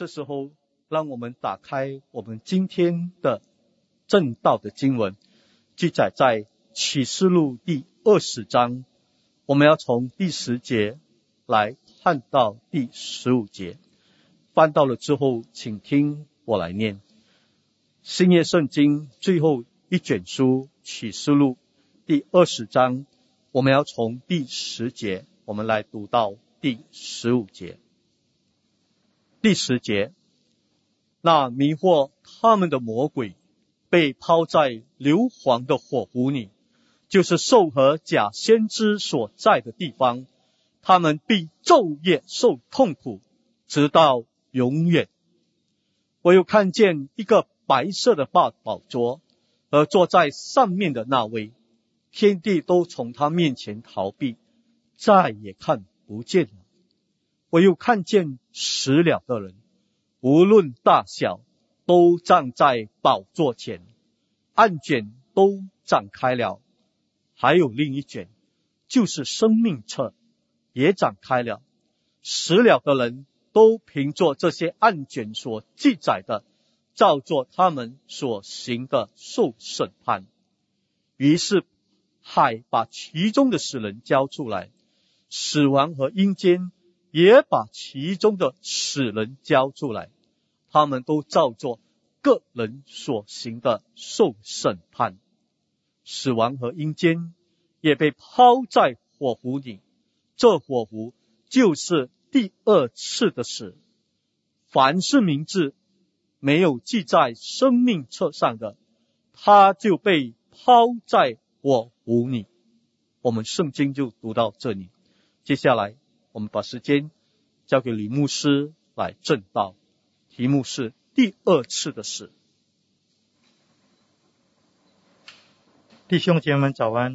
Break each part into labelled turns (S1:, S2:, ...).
S1: 这时候让我们打开我们今天的正道的经文，记载在启示录第20章，我们要从第10节来看到第15节。翻到了之后，请听我来念。新约圣经最后一卷书启示录第20章，我们要从第10节我们来读到第15节。第10节，那迷惑他们的魔鬼被抛在硫磺的火湖里，就是兽和假先知所在的地方，他们必昼夜受痛苦，直到永远。我又看见一个白色的大宝座，而坐在上面的那位，天地都从他面前逃避，再也看不见了。我又看见死了的人，无论大小，都站在宝座前，案卷都展开了，还有另一卷，就是生命册，也展开了。死了的人都凭着这些案卷所记载的，照作他们所行的受审判。于是海把其中的死人交出来，死亡和阴间也把其中的死人交出来，他们都照作个人所行的受审判。死亡和阴间也被抛在火湖里，这火湖就是第2次的死。凡是名字没有记在生命册上的，他就被抛在火湖里。我们圣经就读到这里，接下来我们把时间交给李牧师来证道，题目是第2次的死。
S2: 弟兄姐妹们早安。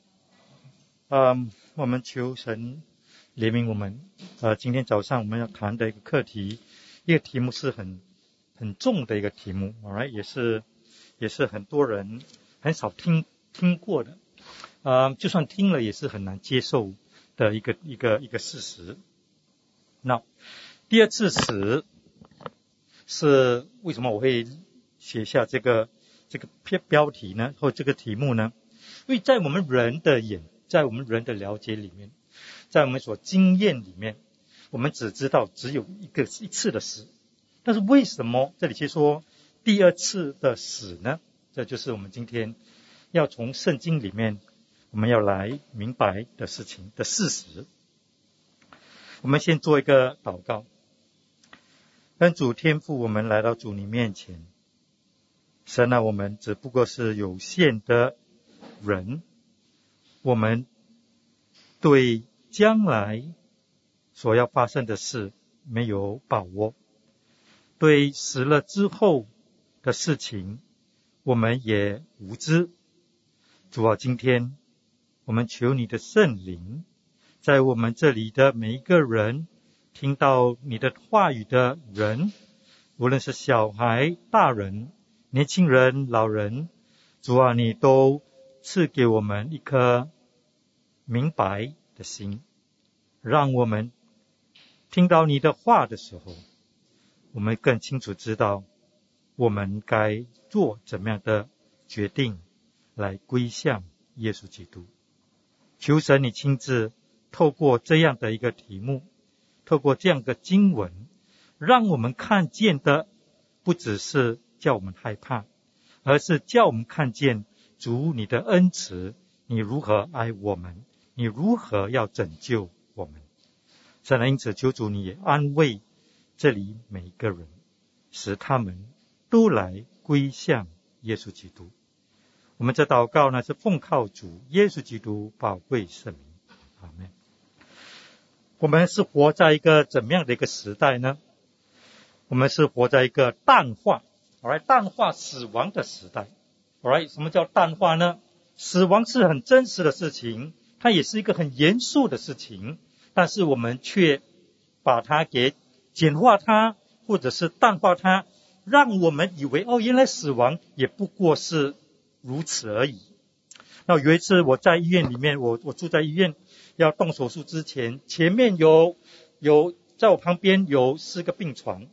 S2: 我们求神怜悯我们。今天早上我们要谈的一个课题，一个题目是很重的一个题目， alright， 也是很多人很少听过的，就算听了也是很难接受的一个事实。那第2次死是为什么我会写下这个标题呢，或这个题目呢？因为在我们人的在我们人的了解里面，在我们所经验里面，我们只知道只有一次的死。但是为什么这里却说第2次的死呢？这就是我们今天要从圣经里面我们要来明白的事情的事实。我们先做一个祷告。恩主天父，我们来到主你面前，神啊，我们只不过是有限的人，我们对将来所要发生的事没有把握，对死了之后的事情我们也无知。主啊，今天我们求你的圣灵在我们这里的每一个人，听到你的话语的人，无论是小孩、大人、年轻人、老人，主啊，你都赐给我们一颗明白的心，让我们听到你的话的时候，我们更清楚知道我们该做怎么样的决定来归向耶稣基督。求神你亲自透过这样的一个题目，透过这样的经文，让我们看见的不只是叫我们害怕，而是叫我们看见主你的恩慈，你如何爱我们，你如何要拯救我们。神啊，因此求主你也安慰这里每一个人，使他们都来归向耶稣基督。我们这祷告呢，是奉靠主耶稣基督宝贵圣名，阿们。我们是活在一个怎么样的一个时代呢？我们是活在一个淡化死亡的时代。什么叫淡化呢？死亡是很真实的事情，它也是一个很严肃的事情，但是我们却把它给简化它，或者是淡化它，让我们以为原来死亡也不过是如此而已。那有一次我在医院里面，我住在医院，要动手术之前，前面有在我旁边有4个病床，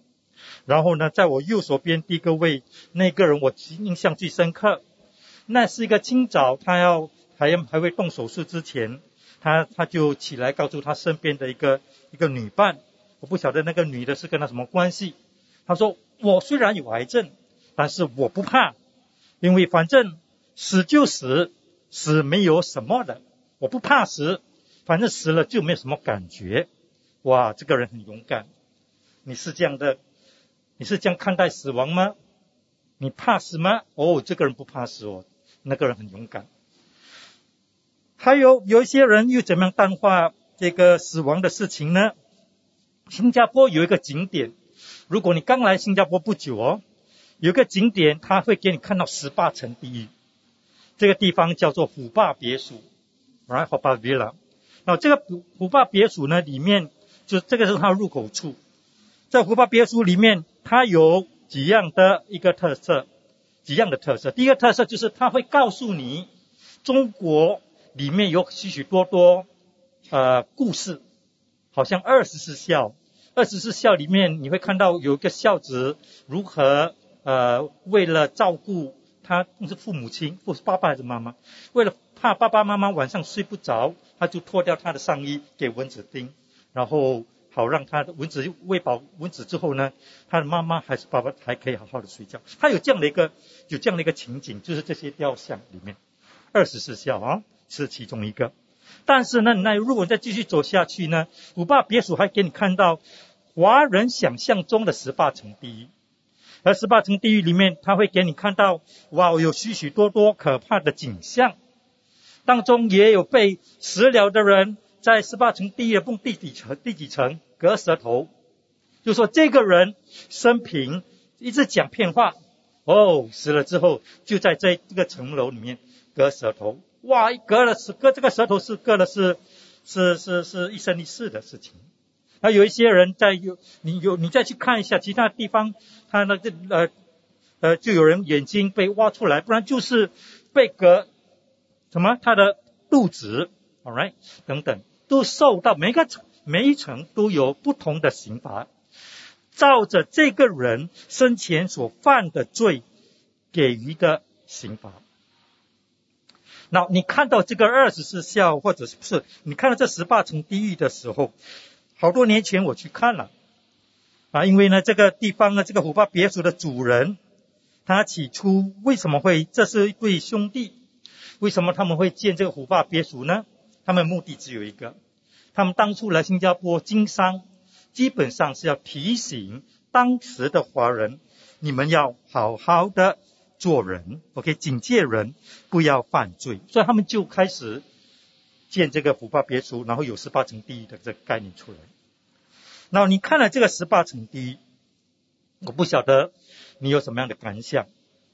S2: 然后呢，在我右手边第一个位那个人我印象最深刻，那是一个清早他还会动手术之前，他就起来告诉他身边的一个女伴，我不晓得那个女的是跟他什么关系，他说我虽然有癌症，但是我不怕，因为反正死就死，死没有什么的，我不怕死，反正死了就没有什么感觉。哇，这个人很勇敢。你是这样看待死亡吗？你怕死吗？哦，这个人不怕死哦，那个人很勇敢。还有一些人又怎么样淡化这个死亡的事情呢？新加坡有一个景点，如果你刚来新加坡不久哦，有一个景点他会给你看到18层地狱，这个地方叫做虎霸别墅 right Haw Par Villa。 那这个虎霸别墅呢，里面就这个是它入口处，在虎霸别墅里面它有几样的特色。第一个特色就是它会告诉你中国里面有许许多多故事，好像24孝里面你会看到有一个孝子如何为了照顾他是父母亲，或是爸爸还是妈妈，为了怕爸爸妈妈晚上睡不着，他就脱掉他的上衣给蚊子叮，然后好让他的蚊子喂饱蚊子之后呢，他的妈妈还是爸爸还可以好好的睡觉。他有这样的一个情景，就是这些雕像里面24孝啊是其中一个。但是呢，如果再继续走下去呢，虎霸别墅还给你看到华人想象中的18层地狱。而18层地狱里面，他会给你看到哇，有许许多多可怕的景象，当中也有被食了的人在18层地狱的第几层割舌头，就说这个人生平一直讲骗话，死了之后就在这个层楼里面割舌头。哇，割这个舌头是割的是一生一世的事情。那有一些人你再去看一下其他地方，他那个就有人眼睛被挖出来，不然就是被割他的肚子 alright 等等，都受到每一层都有不同的刑罚，照着这个人生前所犯的罪给予的刑罚。那你看到这个24孝，或者是你看到这18层地狱的时候，好多年前我去看了因为呢这个地方呢，这个虎霸别墅的主人，他起初为什么会，这是一对兄弟，为什么他们会建这个虎霸别墅呢？他们目的只有一个，他们当初来新加坡经商，基本上是要提醒当时的华人，你们要好好的做人 OK， 警戒人不要犯罪，所以他们就开始建这个虎霸别墅，然后有18层地狱的这个概念出来。那你看了这个18层地狱，我不晓得你有什么样的感想，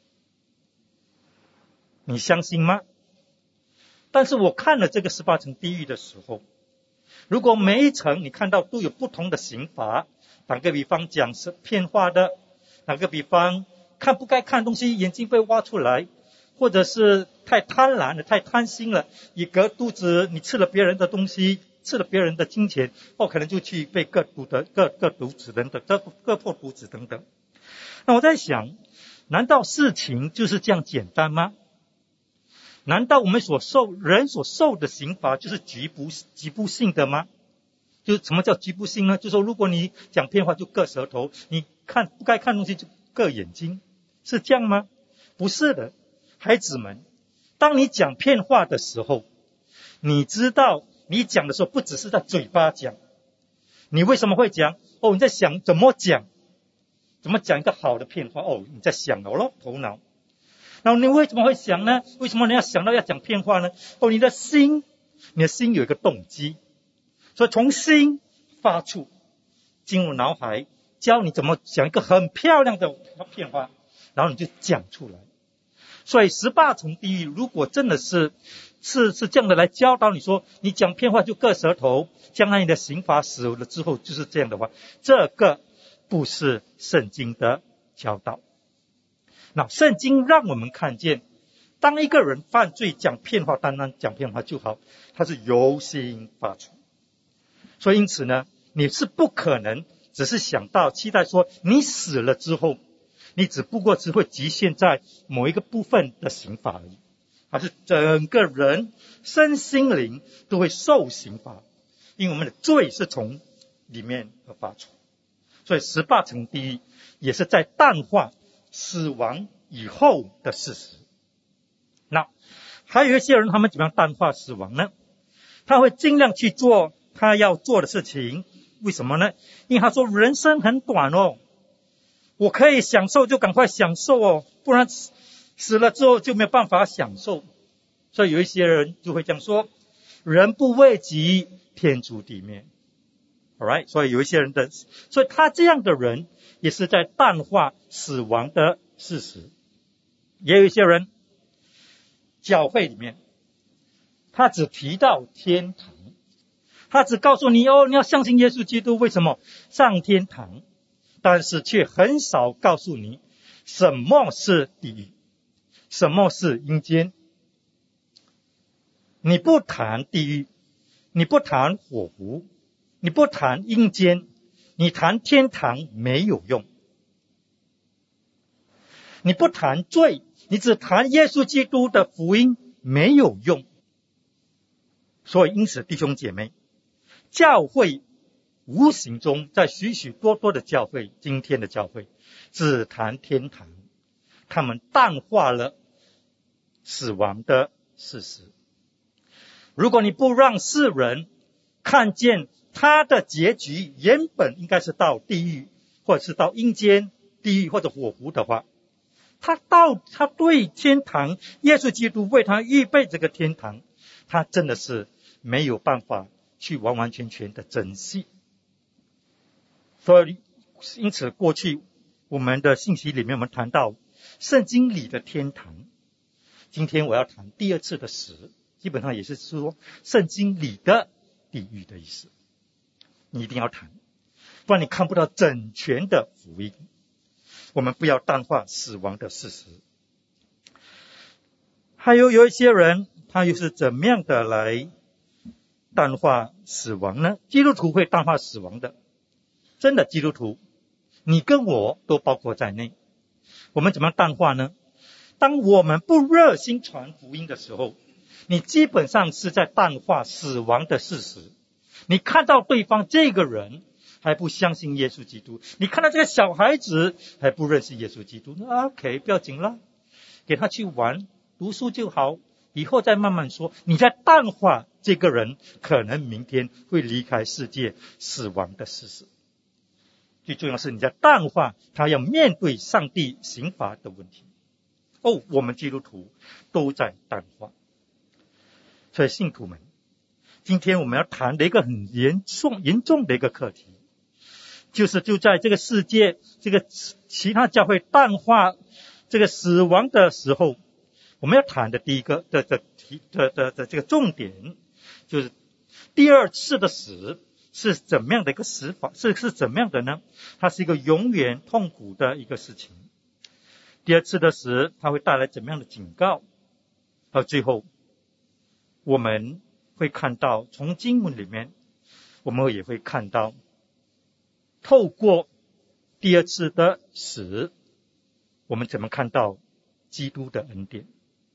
S2: 你相信吗？但是我看了这个18层地狱的时候，如果每一层你看到都有不同的刑罚，打个比方讲是骗话的，打个比方看不该看东西眼睛被挖出来，或者是太贪婪了太贪心了，一割肚子，你吃了别人的东西，吃了别人的金钱，可能就去被割肚子等等，割破肚子等等。那我在想，难道事情就是这样简单吗？难道我们人所受的刑罚就是局部性的吗？就是什么叫局部性呢？就是说如果你讲骗话就割舌头，你看不该看东西就割眼睛，是这样吗？不是的，孩子们，当你讲骗话的时候，你知道你讲的时候不只是在嘴巴讲，你为什么会讲？你在想怎么讲一个好的骗话，你在想了头脑。然后你为什么会想呢？为什么你要想到要讲骗话呢？你的心有一个动机，所以从心发出进入脑海，教你怎么讲一个很漂亮的骗话，然后你就讲出来。所以18层地狱如果真的是这样的来教导你说，你讲骗话就割舌头，将来你的刑罚死了之后就是这样的话，这个不是圣经的教导。那圣经让我们看见，当一个人犯罪讲骗话，单单讲骗话就好，他是由心发出。所以因此呢，你是不可能只是想到期待说你死了之后，你只不过是会局限在某一个部分的刑罚而已，而是整个人身心灵都会受刑罚，因为我们的罪是从里面而发出。所以18层地狱也是在淡化死亡以后的事实。那还有一些人，他们怎么样淡化死亡呢？他会尽量去做他要做的事情。为什么呢？因为他说人生很短哦，我可以享受就赶快享受哦，不然死了之后就没有办法享受。所以有一些人就会这样说，人不为己，天诛地灭。Alright， 所以有一些人所以他这样的人也是在淡化死亡的事实。也有一些人，教会里面他只提到天堂，他只告诉你你要相信耶稣基督，为什么上天堂，但是却很少告诉你什么是地狱，什么是阴间。你不谈地狱，你不谈火湖，你不谈阴间，你谈天堂没有用。你不谈罪，你只谈耶稣基督的福音没有用。所以因此弟兄姐妹，教会无形中在许许多多的教会，今天的教会只谈天堂，他们淡化了死亡的事实。如果你不让世人看见他的结局原本应该是到地狱，或者是到阴间、地狱或者火湖的话，他对天堂，耶稣基督为他预备这个天堂，他真的是没有办法去完完全全的珍惜。所以因此过去我们的信息里面我们谈到圣经里的天堂，今天我要谈第二次的死，基本上也是说圣经里的地狱的意思。你一定要谈，不然你看不到整全的福音。我们不要淡化死亡的事实。还有一些人，他又是怎么样的来淡化死亡呢？基督徒会淡化死亡的，真的基督徒，你跟我都包括在内。我们怎么淡化呢？当我们不热心传福音的时候，你基本上是在淡化死亡的事实。你看到对方这个人还不相信耶稣基督，你看到这个小孩子还不认识耶稣基督，那 OK 不要紧了，给他去玩读书就好，以后再慢慢说。你在淡化这个人可能明天会离开世界死亡的事实。最重要的是你在淡化他要面对上帝刑罚的问题。我们基督徒都在淡化。所以信徒们，今天我们要谈的一个很严重的一个课题，就在这个世界，这个其他教会淡化这个死亡的时候，我们要谈的第一个的这个重点，就是第二次的死是怎么样的一个死法，是怎么样的呢？它是一个永远痛苦的一个事情。第二次的死，它会带来怎么样的警告？到最后，我们会看到，从经文里面，我们也会看到，透过第二次的死，我们怎么看到基督的恩典。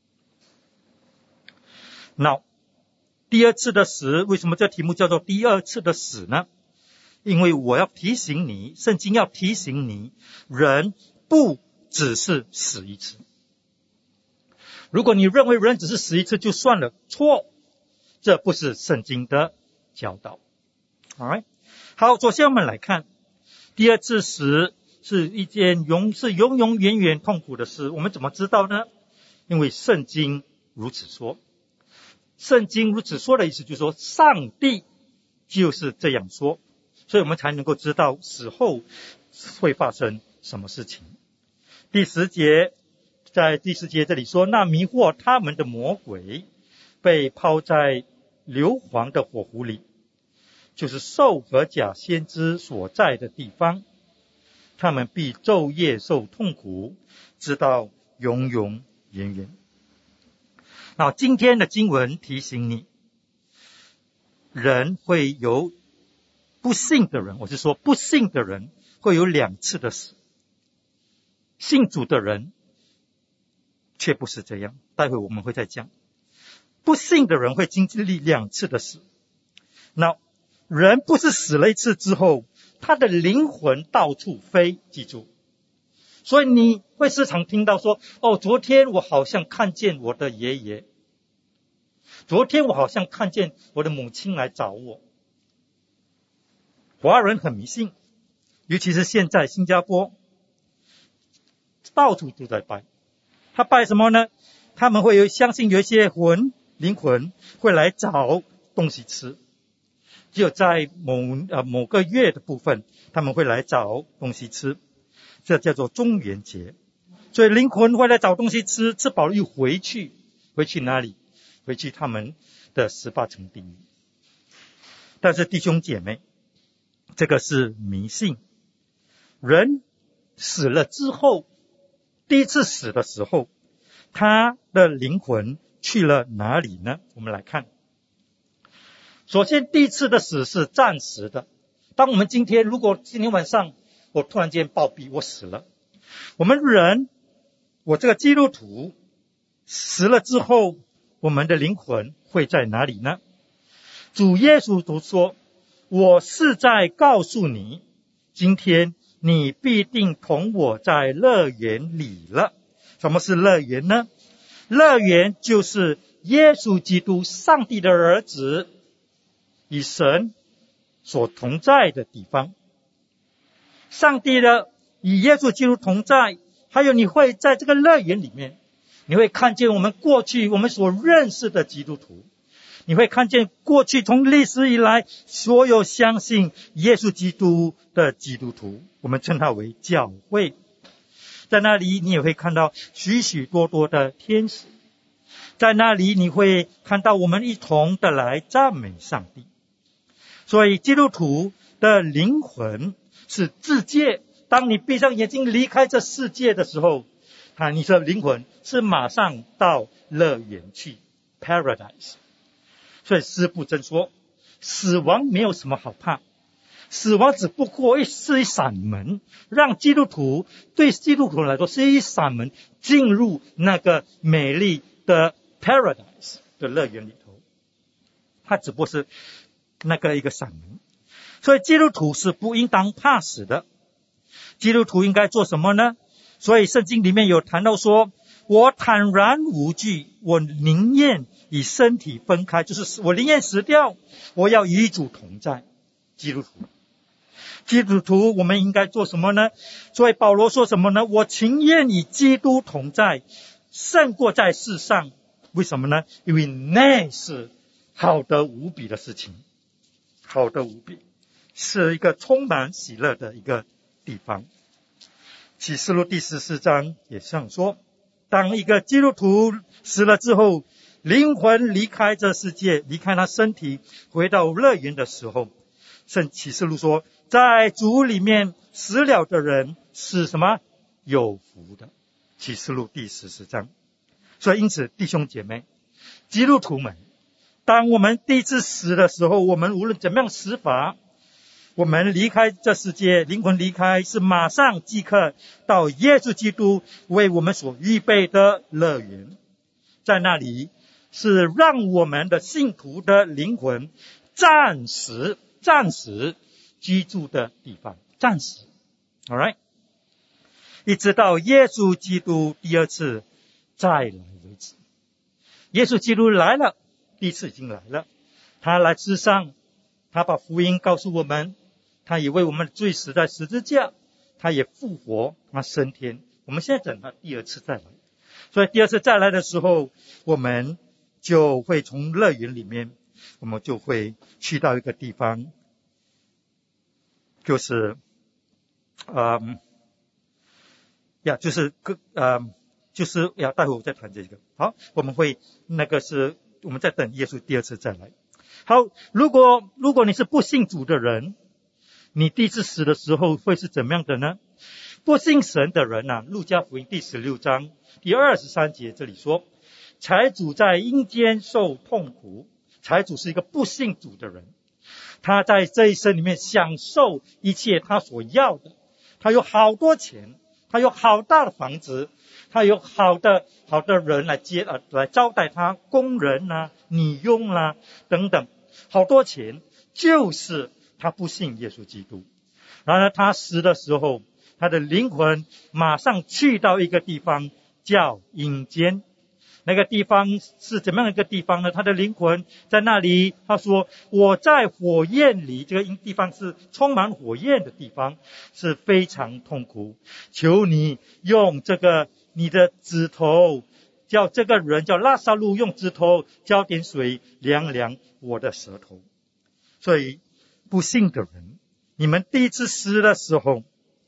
S2: 那第二次的死，为什么这题目叫做第二次的死呢？因为我要提醒你，圣经要提醒你，人不只是死一次。如果你认为人只是死一次就算了，错，这不是圣经的教导。Alright， 好，首先我们来看，第二次死是一件永永远痛苦的事。我们怎么知道呢？因为圣经如此说。圣经如此说的意思就是说，上帝就是这样说，所以我们才能够知道死后会发生什么事情。在第10节这里说，那迷惑他们的魔鬼被抛在硫磺的火湖里，就是兽和假先知所在的地方，他们必昼夜受痛苦，直到永永远远。那今天的经文提醒你，人会有不信的人，我是说不信的人会有2次的死，信主的人却不是这样，待会我们会再讲。不信的人会经历2次的死。那人不是死了1次之后，他的灵魂到处飞，记住。所以你会时常听到说，昨天我好像看见我的爷爷，昨天我好像看见我的母亲来找我。华人很迷信，尤其是现在新加坡到处都在拜。他拜什么呢？他们会相信有一些灵魂会来找东西吃，只有在某个月的部分他们会来找东西吃，这叫做中元节。所以灵魂会来找东西吃，吃饱了又回去哪里？回去他们的18层地狱。但是弟兄姐妹，这个是迷信。人死了之后，第一次死的时候，他的灵魂去了哪里呢？我们来看。首先第一次的死是暂时的。当我们如果今天晚上我突然间暴毙，我死了，我们人，我这个基督徒死了之后，我们的灵魂会在哪里呢？主耶稣都说，我是在告诉你，今天你必定同我在乐园里了。什么是乐园呢？乐园就是耶稣基督上帝的儿子与神所同在的地方。上帝的与耶稣基督同在，还有你会在这个乐园里面，你会看见我们过去我们所认识的基督徒，你会看见过去从历史以来所有相信耶稣基督的基督徒，我们称它为教会。在那里你也会看到许许多多的天使，在那里你会看到我们一同的来赞美上帝。所以基督徒的灵魂是自界，当你闭上眼睛离开这世界的时候，你的灵魂是马上到乐园去 Paradise。 所以司布真说，死亡没有什么好怕，死亡只不过是一扇门，让基督徒，对基督徒来说是一扇门，进入那个美丽的 Paradise 的乐园里头。它只不过是那个一个扇门。所以基督徒是不应当怕死的。基督徒应该做什么呢？所以圣经里面有谈到说，我坦然无惧，我宁愿与身体分开，就是我宁愿死掉，我要与主同在。基督徒我们应该做什么呢？所以保罗说什么呢？我情愿与基督同在，胜过在世上。为什么呢？因为那是好得无比的事情，好得无比，是一个充满喜乐的一个地方。启示录第14章也这样说，当一个基督徒死了之后，灵魂离开这世界，离开他身体，回到乐园的时候，圣启示录说，在主里面死了的人是什么？有福的。启示录第14章。所以因此弟兄姐妹，基督徒们，当我们第一次死的时候，我们无论怎么样死法，我们离开这世界，灵魂离开是马上即刻到耶稣基督为我们所预备的乐园。在那里是让我们的信徒的灵魂暂时居住的地方，暂时 Alright， 一直到耶稣基督第2次再来为止。耶稣基督来了，第一次已经来了，他来世上，他把福音告诉我们，他也为我们的罪死在十字架，他也复活，他升天。我们现在等他第2次再来。所以第2次再来的时候，我们就会从乐园里面，我们就会去到一个地方，就是待会我再谈这个。好，我们在等耶稣第2次再来。好，如果你是不信主的人，你第一次死的时候会是怎么样的呢？不信神的人路加福音第16章第23节这里说，财主在阴间受痛苦。财主是一个不信主的人。 他在这一生里面享受一切他所要的，他有好多钱，他有好大的房子，他有好的人来招待他，工人啊、女佣啊等等，好多钱，就是他不信耶稣基督。然而他死的时候，他的灵魂马上去到一个地方叫阴间。那个地方是怎么样一个地方呢？他的灵魂在那里，他说我在火焰里，这个地方是充满火焰的地方，是非常痛苦。求你用你的指头，叫这个人叫拉撒路用指头浇点水凉凉我的舌头。所以不信的人，你们第一次死的时候，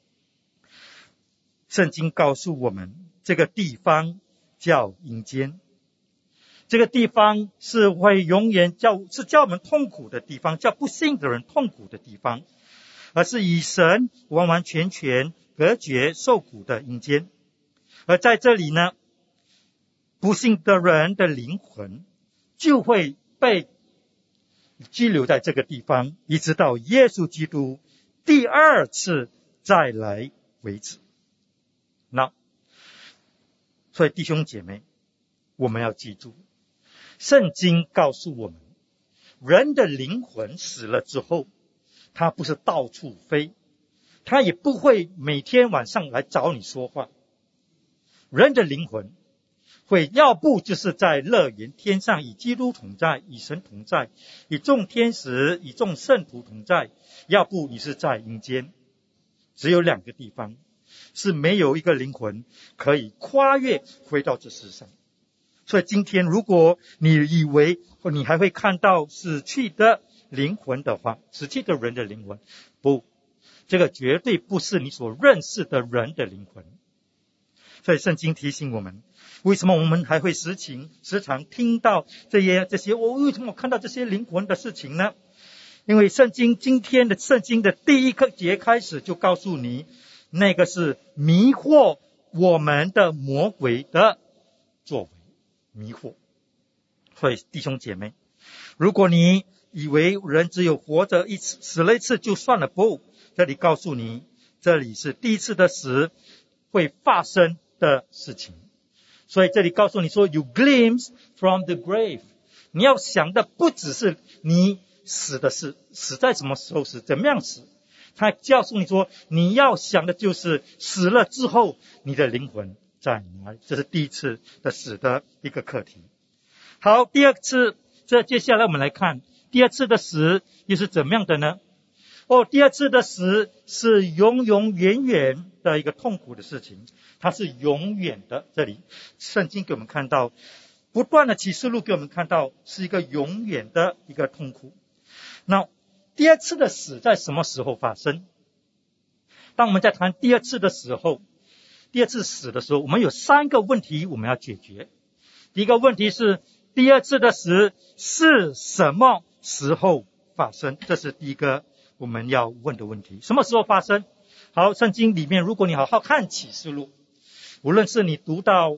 S2: 圣经告诉我们这个地方叫阴间，这个地方是会永远叫我们痛苦的地方，叫不信的人痛苦的地方，而是以神完完全全隔绝受苦的阴间。而在这里呢，不信的人的灵魂就会被拘留在这个地方，一直到耶稣基督第二次再来为止。那所以弟兄姐妹，我们要记住，圣经告诉我们，人的灵魂死了之后，他不是到处飞，他也不会每天晚上来找你说话。人的灵魂会要不就是在乐园天上与基督同在，与神同在，与众天使与众圣徒同在，要不你是在阴间。只有两个地方是没有一个灵魂可以跨越回到这世上。所以今天如果你以为你还会看到死去的灵魂的话，死去的人的灵魂，不，这个绝对不是你所认识的人的灵魂。所以圣经提醒我们，为什么我们还会时常听到这些为什么我看到这些灵魂的事情呢？因为今天的圣经的第一节开始就告诉你，那个是迷惑我们的魔鬼的作为，迷惑。所以弟兄姐妹，如果你以为人只有活着一次，死了一次就算了，不，这里告诉你，这里是第一次的死会发生的事情。所以这里告诉你说 You glimpse from the grave， 你要想的不只是你死的事，死在什么时候死，怎么样死，他告诉你说你要想的就是死了之后你的灵魂在哪里。这是第一次的死的一个课题。好，第二次，接下来我们来看第二次的死又是怎么样的呢？第二次的死是永永远远的一个痛苦的事情，它是永远的。这里圣经给我们看到，不断的启示录给我们看到是一个永远的一个痛苦。那第二次的死在什么时候发生？当我们在谈第二次的时候，第二次死的时候，我们有三个问题我们要解决。第一个问题是，第二次的死是什么时候发生？这是第一个我们要问的问题，什么时候发生？好，圣经里面如果你好好看启示录，无论是你读到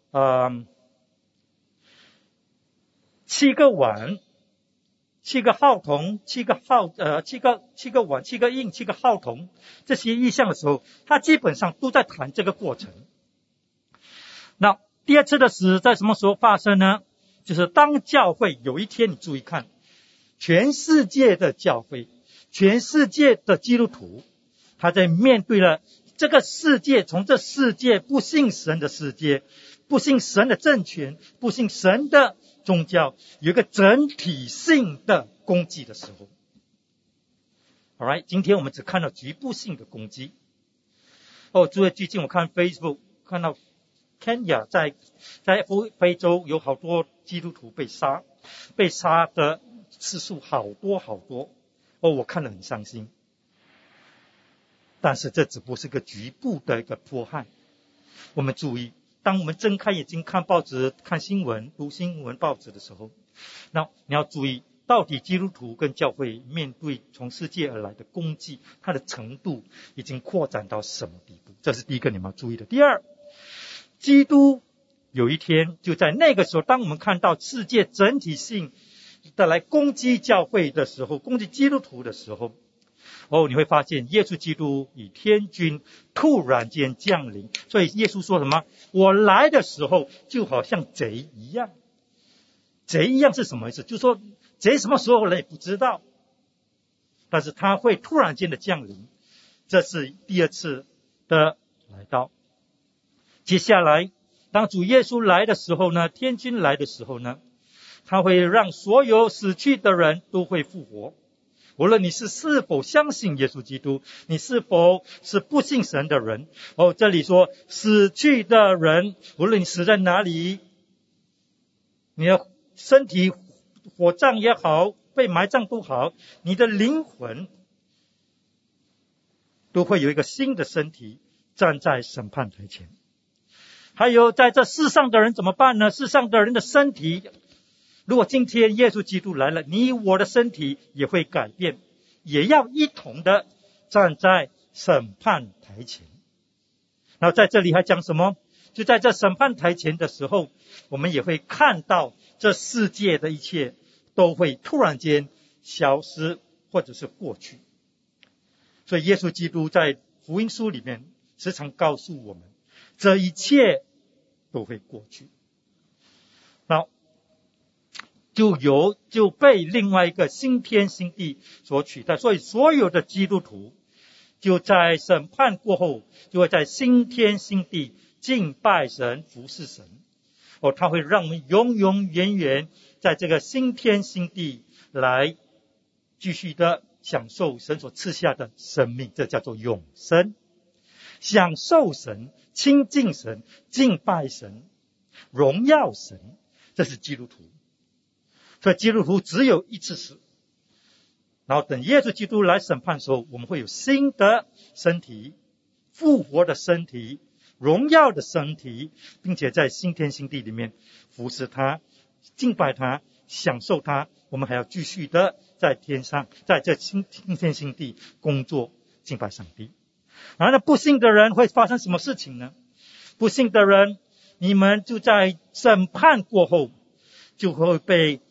S2: 7个碗、7个号筒、7个碗、7个印、7个号筒这些意象的时候，它基本上都在谈这个过程。那第二次的死在什么时候发生呢？就是当教会有一天，你注意看，全世界的教会，全世界的基督徒，他在面对了这个世界，从这世界不信神的世界，不信神的政权，不信神的宗教，有一个整体性的攻击的时候。Alright， 今天我们只看到局部性的攻击。诸位，最近我看 Facebook 看到 Kenya 在非洲有好多基督徒被杀的次数好多好多。我看了很伤心。但是这只不过是个局部的一个迫害。我们注意，当我们睁开眼睛看报纸、看新闻、读新闻报纸的时候，那你要注意，到底基督徒跟教会面对从世界而来的攻击，它的程度已经扩展到什么地步？这是第一个你们要注意的。第二，基督有一天就在那个时候，当我们看到世界整体性的来攻击教会的时候，攻击基督徒的时候，你会发现耶稣基督与天军突然间降临。所以耶稣说什么？我来的时候就好像贼一样。贼一样是什么意思？就是说贼什么时候来也不知道，但是他会突然间的降临。这是第二次的来到。接下来当主耶稣来的时候呢，天军来的时候呢，他会让所有死去的人都会复活。无论你是否相信耶稣基督，你是否是不信神的人，这里说死去的人，无论你死在哪里，你的身体火葬也好，被埋葬都好，你的灵魂都会有一个新的身体站在审判台前。还有在这世上的人怎么办呢？世上的人的身体，如果今天耶稣基督来了，你我的身体也会改变，也要一同的站在审判台前。然后在这里还讲什么？就在这审判台前的时候，我们也会看到这世界的一切都会突然间消失或者是过去。所以耶稣基督在福音书里面时常告诉我们，这一切都会过去。那就被另外一个新天新地所取代。所以所有的基督徒就在审判过后，就会在新天新地敬拜神，服侍神。他会让我们永永远远在这个新天新地来继续的享受神所赐下的生命，这叫做永生。享受神，亲近神，敬拜神，荣耀神，这是基督徒。所以基督徒只有一次死，然后等耶稣基督来审判的时候，我们会有新的身体，复活的身体，荣耀的身体，并且在新天新地里面服侍他，敬拜他，享受他。我们还要继续的在天上，在这新天新地工作，敬拜上帝。然后不信的人会发生什么事情呢？不信的人，你们就在审判过后就会被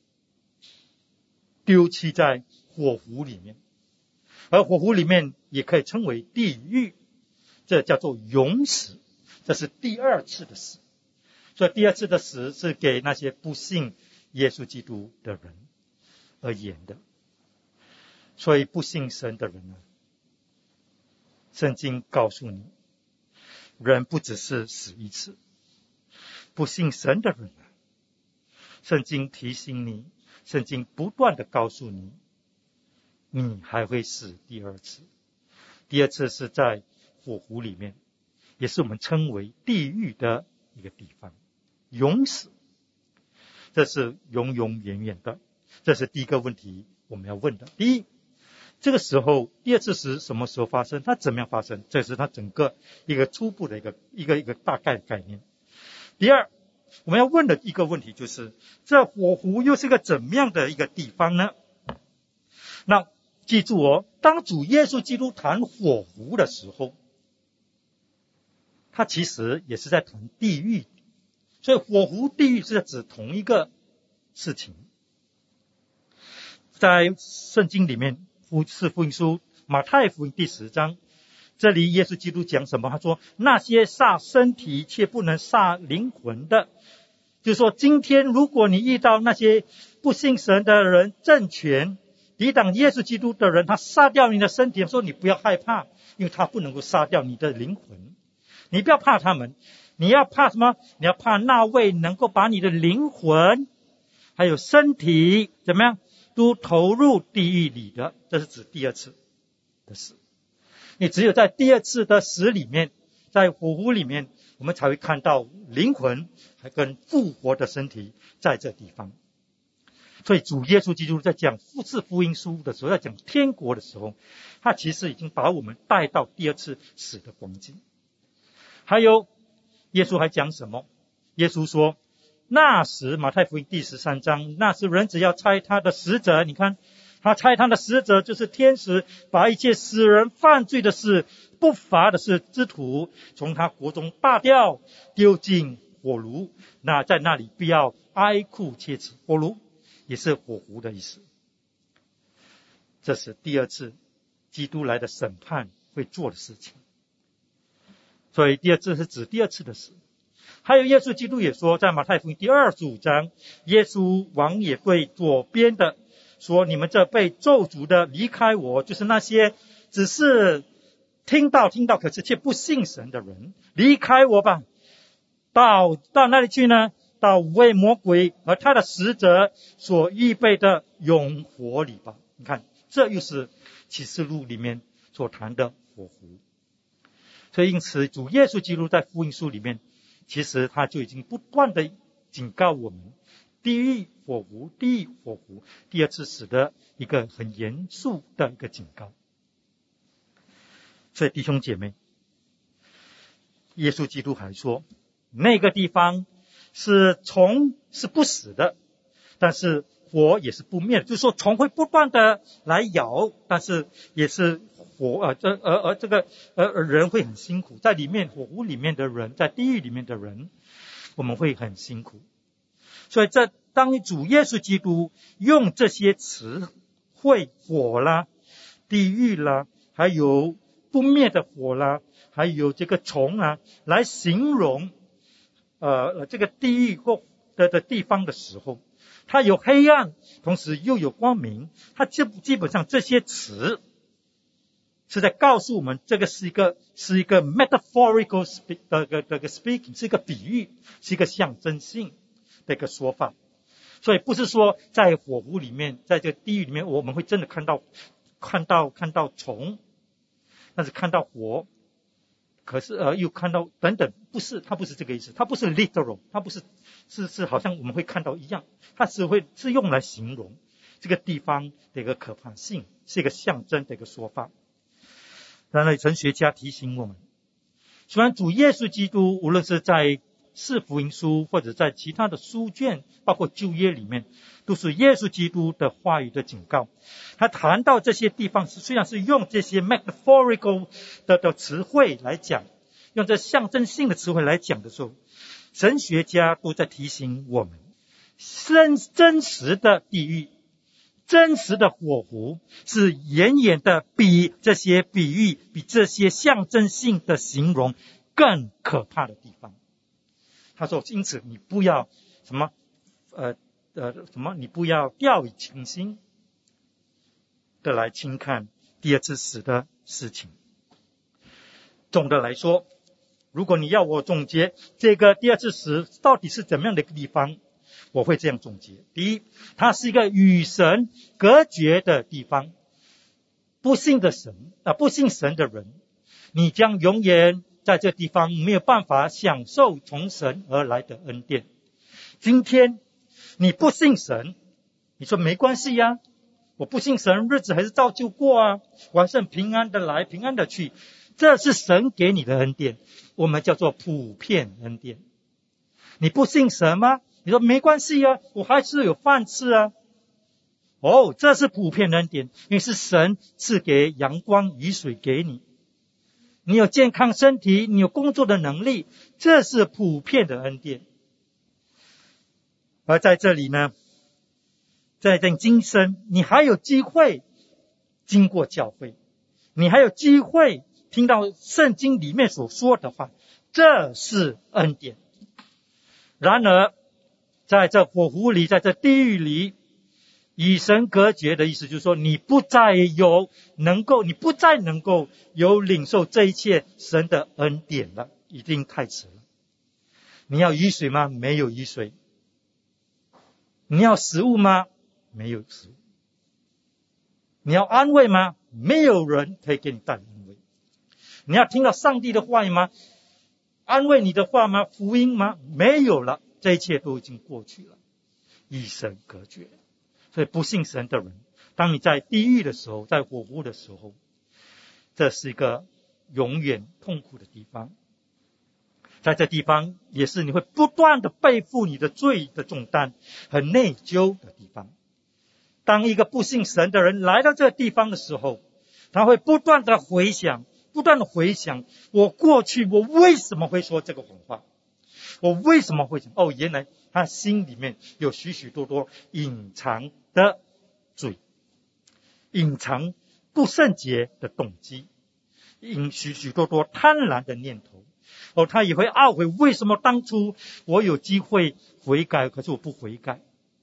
S2: 丢弃在火湖里面，而火湖里面也可以称为地狱，这叫做永死。这是第二次的死。所以第二次的死是给那些不信耶稣基督的人而言的。所以不信神的人呢，圣经告诉你，人不只是死一次。不信神的人呢，圣经提醒你，圣经不断的告诉你，你还会死第二次。第二次是在火湖里面，也是我们称为地狱的一个地方，永死。这是永永远远的。这是第一个问题我们要问的。第一，这个时候第二次死什么时候发生？它怎么样发生？这是它整个一个初步的一个大概概念。第二，我们要问的一个问题就是，这火湖又是个怎么样的一个地方呢？那记住当主耶稣基督谈火湖的时候，他其实也是在谈地狱。所以火湖地狱是指同一个事情。在圣经里面，是福音书马太福音第10章，这里耶稣基督讲什么？他说那些杀身体却不能杀灵魂的，就是说今天如果你遇到那些不信神的人政权抵挡耶稣基督的人，他杀掉你的身体，说你不要害怕，因为他不能够杀掉你的灵魂。你不要怕他们，你要怕什么？你要怕那位能够把你的灵魂还有身体怎么样都投入地狱里的。这是指第二次的死。你只有在第二次的死里面，在火湖里面，我们才会看到灵魂还跟复活的身体在这地方。所以主耶稣基督在讲福音书的时候，在讲天国的时候，他其实已经把我们带到第二次死的光景。还有耶稣还讲什么？耶稣说那时，马太福音第13章，那时人只要差他的使者，你看他差他的使者就是天使，把一切使人犯罪的事、不法的事之徒从他国中拔掉，丢进火炉，那在那里必要哀哭切齿。火炉也是火湖的意思。这是第二次基督来的审判会做的事情。所以第二次是指第二次的事。还有耶稣基督也说，在马太福音第25章，耶稣王也对左边的说，你们这被咒诅的离开我，就是那些只是听到可是却不信神的人，离开我吧。到哪里去呢？到为魔鬼和他的使者所预备的永火里吧。你看，这又是启示录里面所谈的火湖。所以因此主耶稣基督在福音书里面，其实他就已经不断的警告我们，地狱火湖，第二次死的一个很严肃的一个警告。所以弟兄姐妹，耶稣基督还说，那个地方是虫是不死的，但是火也是不灭的，就是说虫会不断的来咬，但是也是火人会很辛苦，在里面火湖里面的人，在地狱里面的人，我们会很辛苦。所以当主耶稣基督用这些词汇，火啦、地狱啦，还有不灭的火啦，还有这个虫啊，来形容这个地狱或的地方的时候，它有黑暗，同时又有光明。它基本上这些词是在告诉我们，这个是一个 metaphorical speaking， 是一个比喻，是一个象征性的一个说法。所以不是说在火湖里面，在这个地狱里面，我们会真的看到虫，但是看到火，可是又看到等等，不是，它不是这个意思，它不是 literal， 它不是是好像我们会看到一样，它是用来形容这个地方的一个可怕性，是一个象征的一个说法。然而神学家提醒我们，虽然主耶稣基督无论是在四福音书或者在其他的书卷，包括旧约里面，都是耶稣基督的话语的警告。他谈到这些地方虽然是用这些 metaphorical 的词汇来讲，用这象征性的词汇来讲的时候，神学家都在提醒我们，真实的地狱，真实的火湖是远远的比这些比喻，比这些象征性的形容更可怕的地方。他说，因此你不要你不要掉以轻心的来轻看第二次死的事情。总的来说，如果你要我总结这个第二次死到底是怎么样的一个地方，我会这样总结。第一，它是一个与神隔绝的地方。不信神的人，你将永远在这地方没有办法享受从神而来的恩典。今天你不信神，你说没关系呀，我不信神，日子还是照旧过啊，我还是很平安的来，平安的去。这是神给你的恩典，我们叫做普遍恩典。你不信神吗？你说没关系啊，我还是有饭吃啊。这是普遍恩典，因为是神赐给阳光雨水给你，你有健康身体，你有工作的能力，这是普遍的恩典。而在这里呢，在这今生你还有机会经过教会，你还有机会听到圣经里面所说的话，这是恩典。然而在这火湖里，在这地狱里，与神隔绝的意思就是说，你不再能够有领受这一切神的恩典了，已经太迟了。你要雨水吗？没有雨水。你要食物吗？没有食物。你要安慰吗？没有人可以给你带来安慰。你要听到上帝的话语吗？安慰你的话吗？福音吗？没有了，这一切都已经过去了，与神隔绝。所以不信神的人，当你在地狱的时候，在火湖的时候，这是一个永远痛苦的地方。在这地方也是你会不断的背负你的罪的重担和内疚的地方。当一个不信神的人来到这个地方的时候，他会不断的回想，我过去我为什么会说这个谎话，我为什么会想，原来他心里面有许许多多隐藏的罪，隐藏不圣洁的动机，许许多多贪婪的念头。他也会懊悔，为什么当初我有机会悔改，可是我不悔改？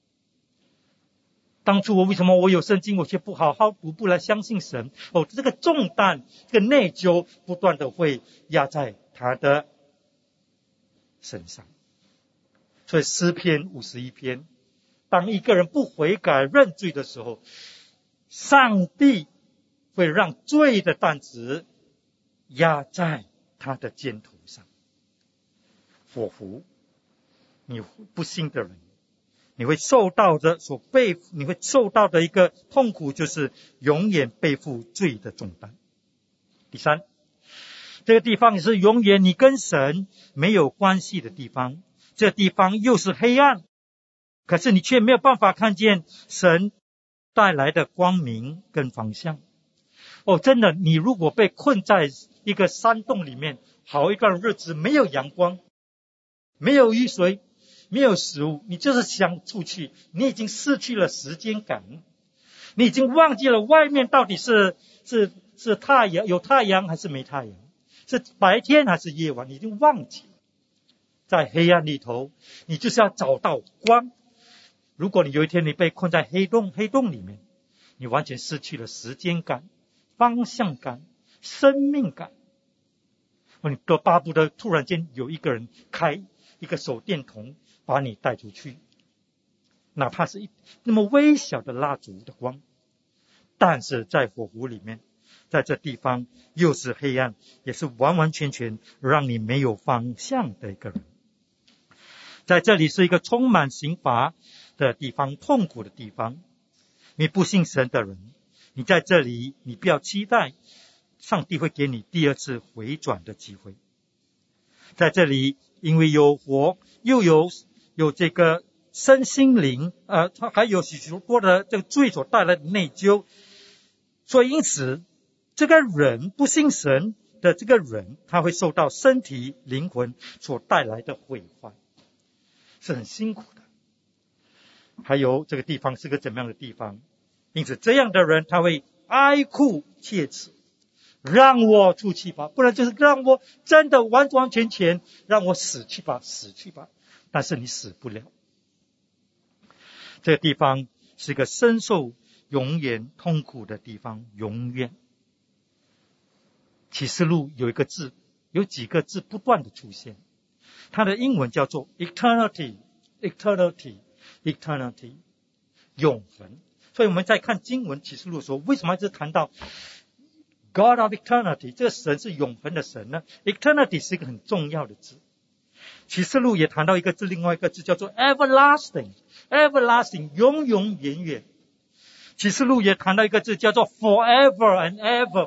S2: 当初为什么我有圣经，我却不好好读，不来相信神？这个重担，这个内疚，不断的会压在他的身上。所以诗篇51篇，当一个人不悔改认罪的时候，上帝会让罪的担子压在他的肩头上。仿佛你不信的人，你会受到的一个痛苦，就是永远背负罪的重担。第三，这个地方是永远你跟神没有关系的地方，这地方又是黑暗，可是你却没有办法看见神带来的光明跟方向。真的，你如果被困在一个山洞里面，好一段日子，没有阳光，没有雨水，没有食物，你就是想出去，你已经失去了时间感，你已经忘记了外面到底是太阳，有太阳还是没太阳，是白天还是夜晚，你已经忘记了。在黑暗里头，你就是要找到光。如果你有一天你被困在黑洞里面，你完全失去了时间感、方向感、生命感，你都巴不得突然间有一个人开一个手电筒把你带出去，哪怕是那么微小的蜡烛的光。但是在火湖里面，在这地方又是黑暗，也是完完全全让你没有方向的一个人。在这里是一个充满刑罚的地方，痛苦的地方。你不信神的人，你在这里，你不要期待上帝会给你第二次回转的机会。在这里，因为有火，又有这个身心灵，还有许多的这个罪所带来的内疚，所以因此这个人不信神的这个人，他会受到身体灵魂所带来的毁坏，是很辛苦的。还有这个地方是个怎么样的地方，因此这样的人他会哀哭切齿，让我出去吧，不然就是让我真的完完全全让我死去吧。但是你死不了。这个地方是一个深受永远痛苦的地方，永远。启示录有几个字不断的出现，它的英文叫做 eternity， 永恒。所以我们在看经文启示录的时候，为什么一直谈到 God of eternity， 这个神是永恒的神呢？ Eternity 是一个很重要的字。启示录也谈到一个字，另外一个字叫做 everlasting， 永永远远。启示录也谈到一个字叫做 forever and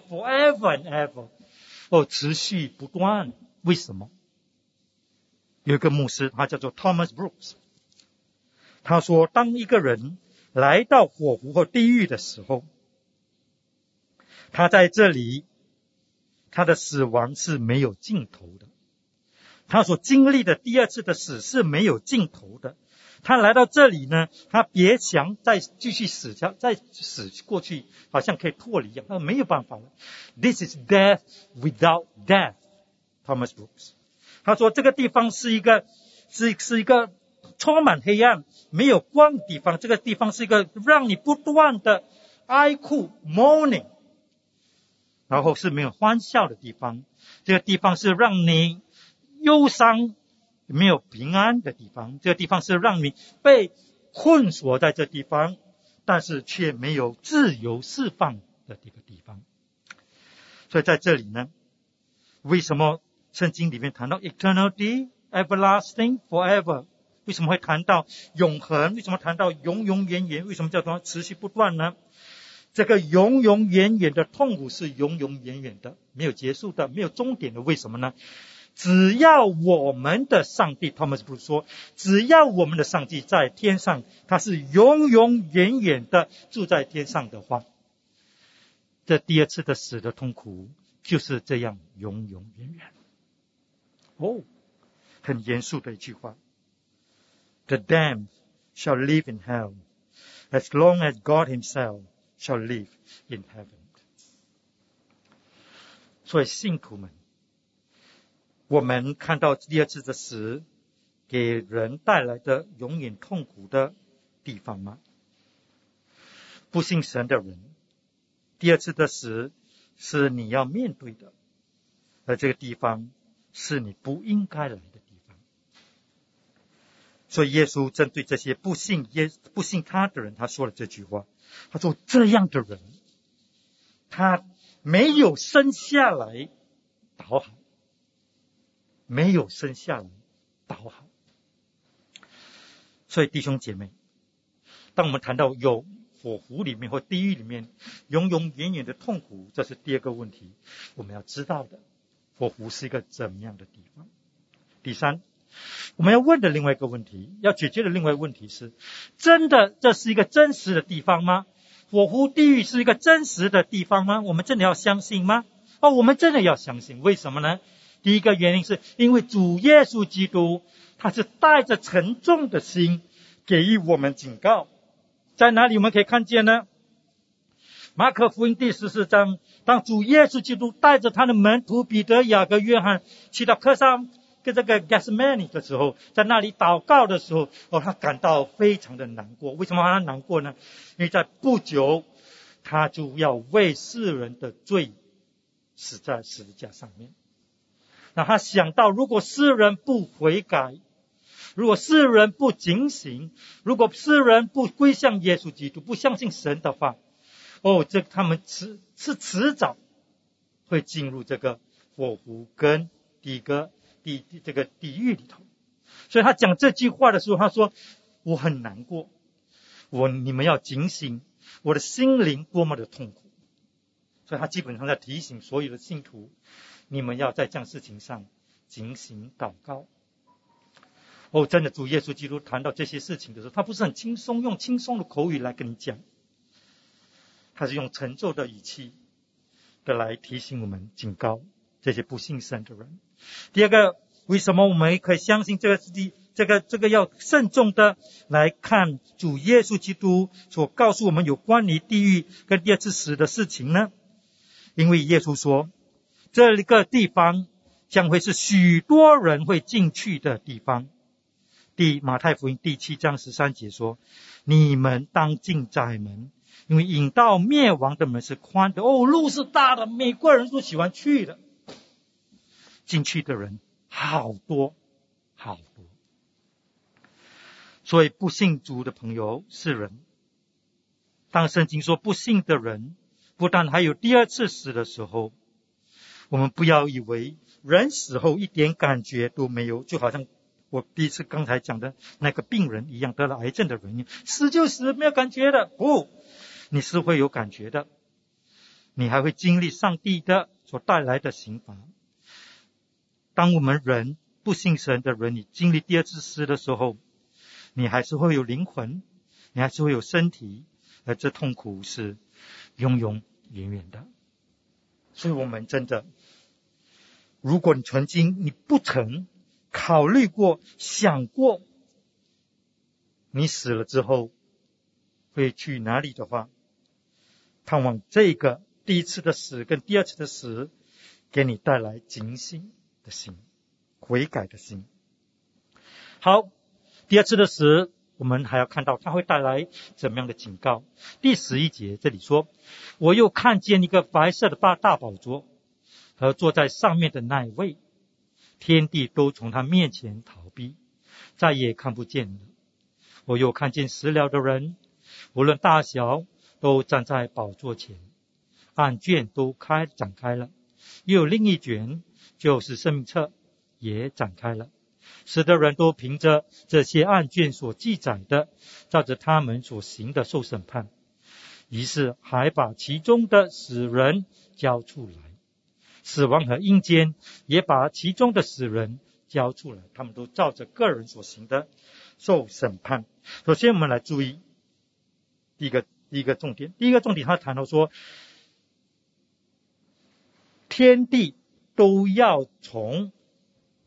S2: ever， 持续不断。为什么？有一个牧师，他叫做 Thomas Brooks， 他说当一个人来到火湖或地狱的时候，他在这里，他的死亡是没有尽头的，他所经历的第二次的死是没有尽头的。他来到这里呢，他别想再继续死过去，好像可以脱离一样，他没有办法了。This is death without death， Thomas Brooks。他说这个地方是一个充满黑暗、没有光的地方，这个地方是一个让你不断的哀哭 mourning， 然后是没有欢笑的地方，这个地方是让你忧伤没有平安的地方，这个地方是让你被困锁在这地方，但是却没有自由释放的这个地方。所以在这里呢，为什么圣经里面谈到 eternity everlasting forever， 为什么会谈到永恒？为什么谈到永永远远？为什么叫做持续不断呢？这个永永远远的痛苦是永永远远的，没有结束的，没有终点的。为什么呢？只要我们的上帝 Thomas Brooks 说，只要我们的上帝在天上，他是永永远远的住在天上的话，这第二次的死的痛苦就是这样永永远远。很严肃的一句话。 The damned shall live in hell, as long as God himself shall live in heaven. 所以信徒们，我们看到第二次的死给人带来的永远痛苦的地方吗？不信神的人，第二次的死是你要面对的，而这个地方是你不应该来的地方。所以耶稣针对这些不信他的人，他说了这句话，他说这样的人他没有生下来倒好，没有生下来倒好。所以弟兄姐妹，当我们谈到有火湖里面或地狱里面永永远远的痛苦，这是第二个问题我们要知道的，火湖是一个怎么样的地方。第三，我们要问的另外一个问题，要解决的另外一个问题是，真的这是一个真实的地方吗？火湖地狱是一个真实的地方吗？我们真的要相信吗？我们真的要相信。为什么呢？第一个原因是因为主耶稣基督他是带着沉重的心给予我们警告。在哪里我们可以看见呢？马可福音第14章，当主耶稣基督带着他的门徒彼得、雅各、约翰去到客上跟这个 Gethsemane 的时候，在那里祷告的时候，他感到非常的难过。为什么他难过呢？因为在不久他就要为世人的罪死在十字架上面。那他想到，如果世人不悔改，如果世人不警醒，如果世人不归向耶稣基督，不相信神的话，他们是迟早会进入这个火湖跟这个地狱里头。所以他讲这句话的时候，他说我很难过，你们要警醒，我的心灵多么的痛苦。所以他基本上在提醒所有的信徒，你们要在这样事情上警醒祷告。真的，主耶稣基督谈到这些事情的时候，他不是很轻松，用轻松的口语来跟你讲，他是用沉重的语气的来提醒我们，警告这些不信神的人。第二个，为什么我们可以相信这个要慎重的来看主耶稣基督所告诉我们有关于地狱跟第二次死的事情呢？因为耶稣说，这个地方将会是许多人会进去的地方。马太福音第7章13节说，你们当进窄门，因为引到灭亡的门是宽的，路是大的，每个人都喜欢去的，进去的人好多好多。所以不信主的朋友是人，当圣经说不信的人不但还有第二次死的时候，我们不要以为人死后一点感觉都没有，就好像我第一次刚才讲的那个病人一样，得了癌症的人，死就死，没有感觉的。不，你是会有感觉的，你还会经历上帝的所带来的刑罚。当我们人不信神的人，你经历第二次死的时候，你还是会有灵魂，你还是会有身体，而这痛苦是永永远远的。所以我们真的，如果你曾经你不曾考虑过想过你死了之后会去哪里的话，盼望这个第一次的死跟第二次的死给你带来警醒的心，悔改的心。好，第二次的死我们还要看到它会带来怎么样的警告。第11节这里说，我又看见一个白色的大宝座和坐在上面的那一位，天地都从他面前逃避，再也看不见了。我又看见死了的人，无论大小，都站在宝座前，案卷都展开了，又有另一卷，就是生命册，也展开了。死的人都凭着这些案卷所记载的，照着他们所行的受审判。于是还把其中的死人交出来，死亡和阴间也把其中的死人交出来，他们都照着个人所行的受审判。首先我们来注意第一个重点。第一个重点他谈到说，天地都要从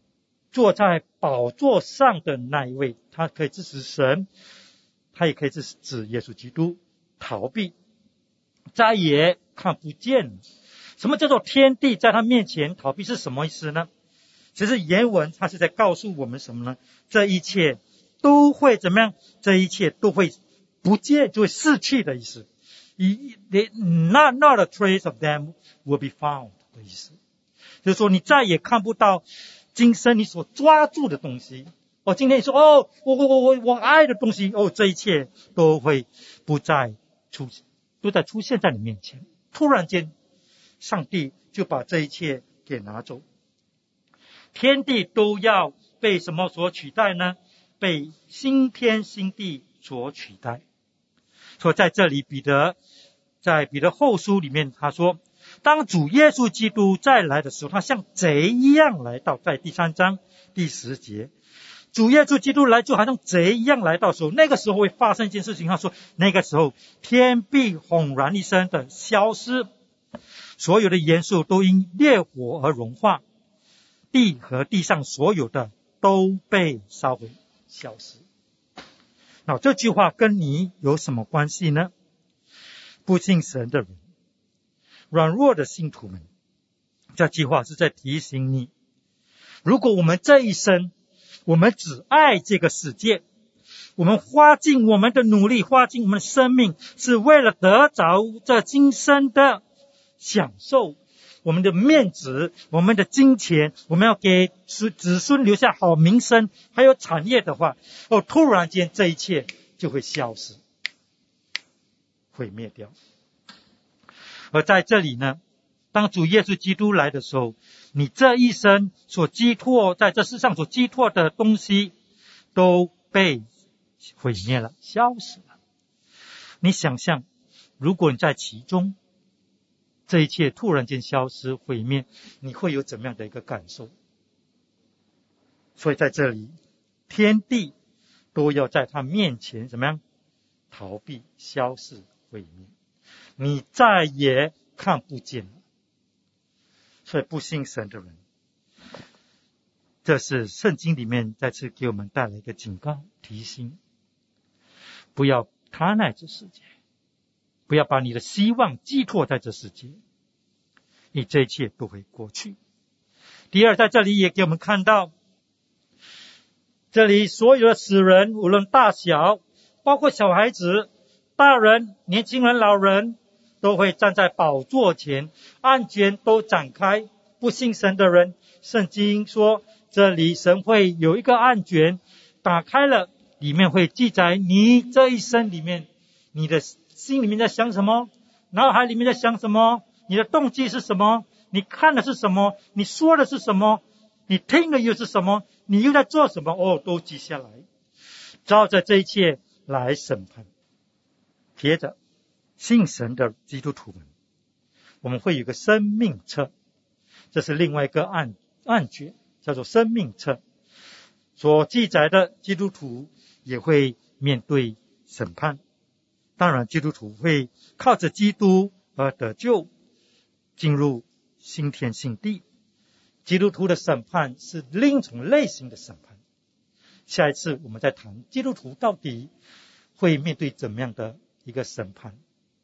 S2: 坐在宝座上的那一位，他可以指神，他也可以指耶稣基督。逃避，再也看不见了。什么叫做天地在他面前逃避是什么意思呢？其实原文他是在告诉我们什么呢？这一切都会怎么样？这一切都会不见，就会逝去的意思。Not a trace of them will be found 的意思，就是说你再也看不到今生你所抓住的东西。今天你说我爱的东西，这一切都会不再出现在你面前。突然间，上帝就把这一切给拿走。天地都要被什么所取代呢？被新天新地所取代。所以在这里在彼得后书里面他说，当主耶稣基督再来的时候，他像贼一样来到，在第3章第10节，主耶稣基督来就好像贼一样来到的时候，那个时候会发生一件事情。他说那个时候天必轰然一声的消失，所有的元素都因烈火而融化，地和地上所有的都被烧毁消失。那这句话跟你有什么关系呢？不信神的人，软弱的信徒们，这句话是在提醒你，如果我们这一生我们只爱这个世界，我们花尽我们的努力，花尽我们的生命，是为了得着这今生的享受，我们的面子，我们的金钱，我们要给子孙留下好名声还有产业的话，突然间这一切就会消失毁灭掉。而在这里呢，当主耶稣基督来的时候，你这一生所寄托在这世上所寄托的东西都被毁灭了，消失了。你想象，如果你在其中，这一切突然间消失毁灭，你会有怎么样的一个感受？所以在这里，天地都要在他面前怎么样逃避、消失、毁灭，你再也看不见了。所以不信神的人，这是圣经里面再次给我们带来一个警告提醒，不要贪爱这世界，不要把你的希望寄托在这世界，你这一切都会过去。第二，在这里也给我们看到，这里所有的死人，无论大小，包括小孩子、大人、年轻人、老人，都会站在宝座前，案卷都展开。不信神的人，圣经说这里神会有一个案卷打开了，里面会记载你这一生里面，你的心里面在想什么，脑海里面在想什么，你的动机是什么，你看的是什么，你说的是什么，你听的又是什么，你又在做什么，都记下来，照着这一切来审判。接着信神的基督徒们，我们会有一个生命册，这是另外一个案卷，叫做生命册，所记载的基督徒也会面对审判。当然基督徒会靠着基督而得救，进入新天新地。基督徒的审判是另一种类型的审判，下一次我们再谈基督徒到底会面对怎么样的一个审判。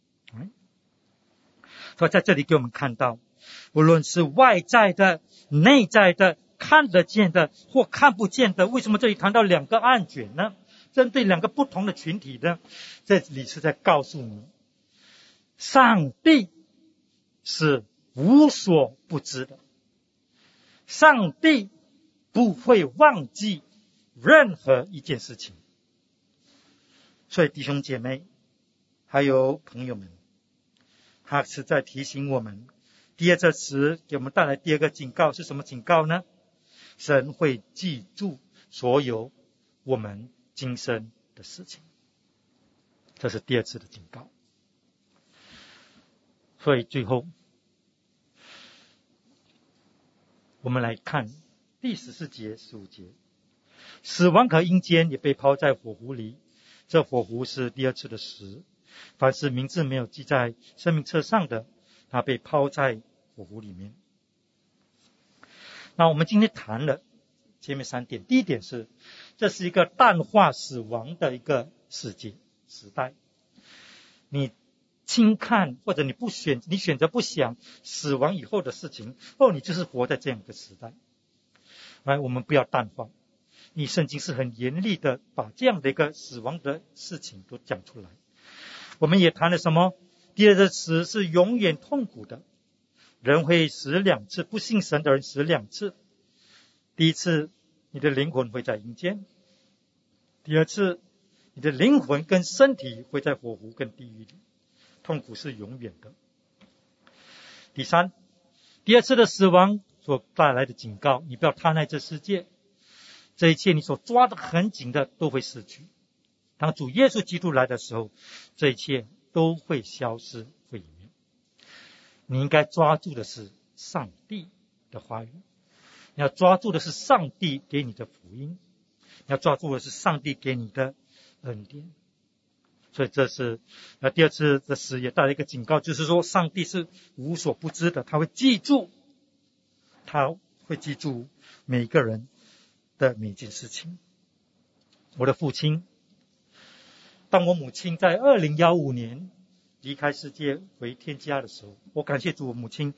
S2: 所以在这里给我们看到，无论是外在的、内在的、看得见的或看不见的，为什么这里谈到两个案卷呢？针对两个不同的群体呢？这里是在告诉你，上帝是无所不知的，上帝不会忘记任何一件事情。所以弟兄姐妹还有朋友们，他是在提醒我们，第二个词给我们带来第二个警告，是什么警告呢？神会记住所有我们今生的事情，这是第二次的警告。所以最后我们来看第14节15节，死亡和阴间也被抛在火湖里，这火湖是第二次的死，凡是名字没有记在生命册上的，他被抛在火湖里面。那我们今天谈了前面3点。第一点是，这是一个淡化死亡的一个时代。你轻看或者你选择不想死亡以后的事情，你就是活在这样的时代。我们不要淡化。圣经是很严厉的把这样的一个死亡的事情都讲出来。我们也谈了什么？第二个词是永远痛苦的，人会死2次，不信神的人死2次。第一次，你的灵魂会在阴间；第二次，你的灵魂跟身体会在火湖跟地狱里，痛苦是永远的。第三，第二次的死亡所带来的警告，你不要贪爱这世界，这一切你所抓得很紧的都会失去。当主耶稣基督来的时候，这一切都会消失，会泯灭。你应该抓住的是上帝的话语，你要抓住的是上帝给你的福音，你要抓住的是上帝给你的恩典。所以这是第二次的死也带来一个警告，就是说上帝是无所不知的，他会记住每一个人的每一件事情。我的父亲，当我母亲在2015年离开世界回天家的时候，我感谢主，我母亲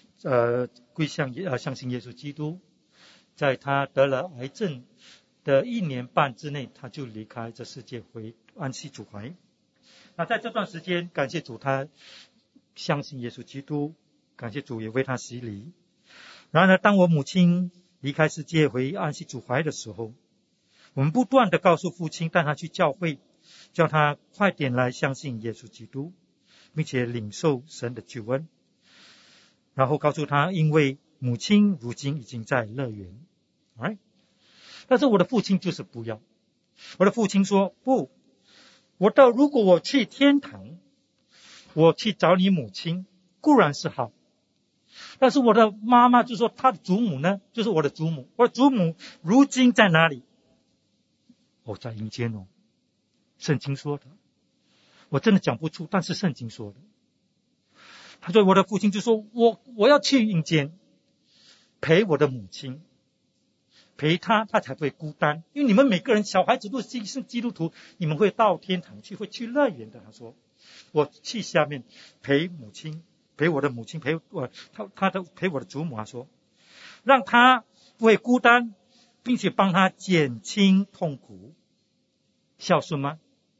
S2: 相信耶稣基督。在她得了癌症的1年半之内，她就离开这世界回安息主怀。那在这段时间，感谢主，她相信耶稣基督，感谢主也为她洗礼。然而当我母亲离开世界回安息主怀的时候，我们不断的告诉父亲，带他去教会，叫他快点来相信耶稣基督，并且领受神的救恩。然后告诉他，因为母亲如今已经在乐园。但是我的父亲就是不要。我的父亲说，不，如果我去天堂，我去找你母亲固然是好，但是我的妈妈就说，她的祖母呢，就是我的祖母，我的祖母如今在哪里？在阴间哦。圣经说的，我真的讲不出，但是圣经说的。他说，我的父亲就说，我要去阴间陪我的母亲，陪她才不会孤单。因为你们每个人小孩子都是基督徒，你们会到天堂去，会去乐园的。他说，我去下面陪母亲，陪我的母亲，陪我的祖母。他说，让她不会孤单，并且帮她减轻痛苦。孝顺吗？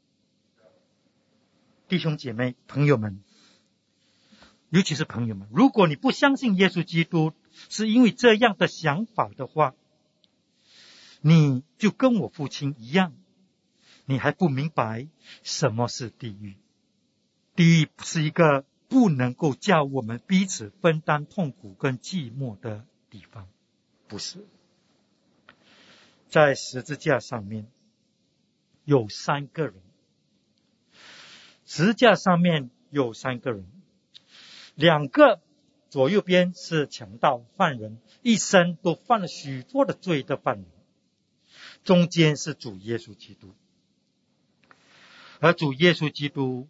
S2: 弟兄姐妹朋友们，尤其是朋友们，如果你不相信耶稣基督是因为这样的想法的话，你就跟我父亲一样，你还不明白什么是地狱。地狱是一个不能够叫我们彼此分担痛苦跟寂寞的地方，不是。在十字架上面有3个人，十字架上面有3个人，2个左右边是强盗犯人，一生都犯了许多的罪的犯人，中间是主耶稣基督。而主耶稣基督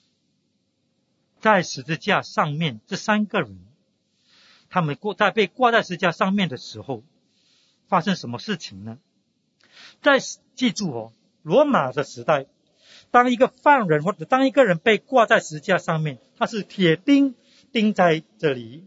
S2: 在十字架上面，这3个人，他们在被挂在十字架上面的时候，发生什么事情呢？记住罗马的时代，当一个犯人或者当一个人被挂在十字架上面，他是铁钉钉在这里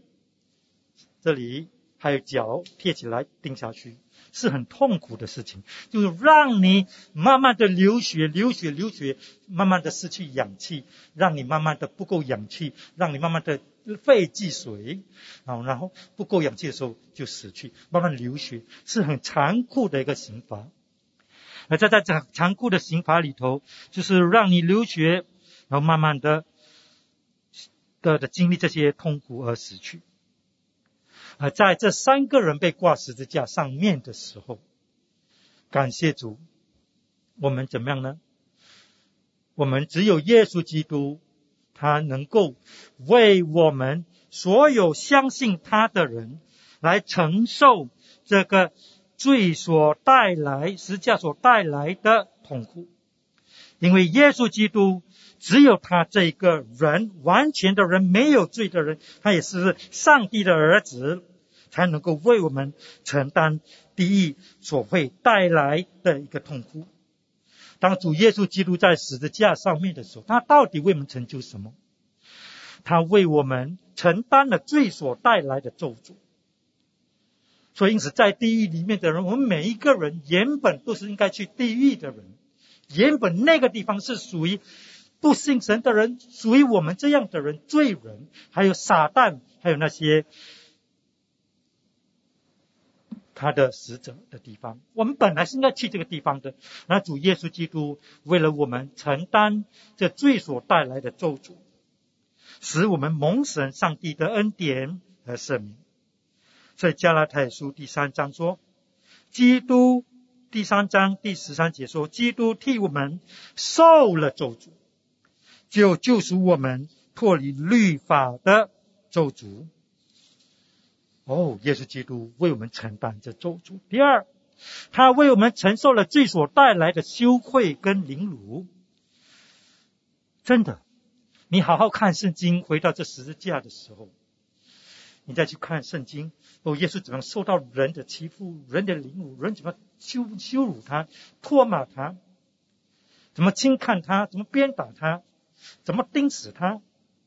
S2: 还有脚贴起来钉下去，是很痛苦的事情，就是让你慢慢的流血，慢慢的失去氧气，让你慢慢的不够氧气，让你慢慢的肺积水，然后不够氧气的时候就死去，慢慢流血，是很残酷的一个刑罚。而在这残酷的刑罚里头，就是让你流血，然后慢慢的经历这些痛苦而死去。而在这3个人被挂十字架上面的时候，感谢主，我们怎么样呢？我们只有耶稣基督，他能够为我们所有相信他的人来承受这个罪所带来，十字架所带来的痛苦。因为耶稣基督只有他这个人，完全的人，没有罪的人，他也是上帝的儿子， 才能够为我们承担地狱所会带来的一个痛苦。当主耶稣基督在十字架上面的时候，他到底为我们成就什么？他为我们承担了罪所带来的咒诅。所以因此在地狱里面的人，我们每一个人原本都是应该去地狱的人，原本那个地方是属于不信神的人，属于我们这样的人，罪人，还有撒旦，还有那些他的使者的地方。我们本来是应该去这个地方的，那主耶稣基督为了我们承担这罪所带来的咒诅，使我们蒙神上帝的恩典和赦免。所以加拉太书第3章说，基督第3章第13节说，基督替我们受了咒诅，就救赎我们脱离律法的咒诅。耶稣基督为我们承担这咒诅。第二，他为我们承受了罪所带来的羞愧跟凌辱。真的，你好好看圣经，回到这十字架的时候，你再去看圣经，耶稣怎么受到人的欺负，人的凌辱，人怎么羞辱他，唾骂他，怎么轻看他，怎么鞭打他，怎么钉死他，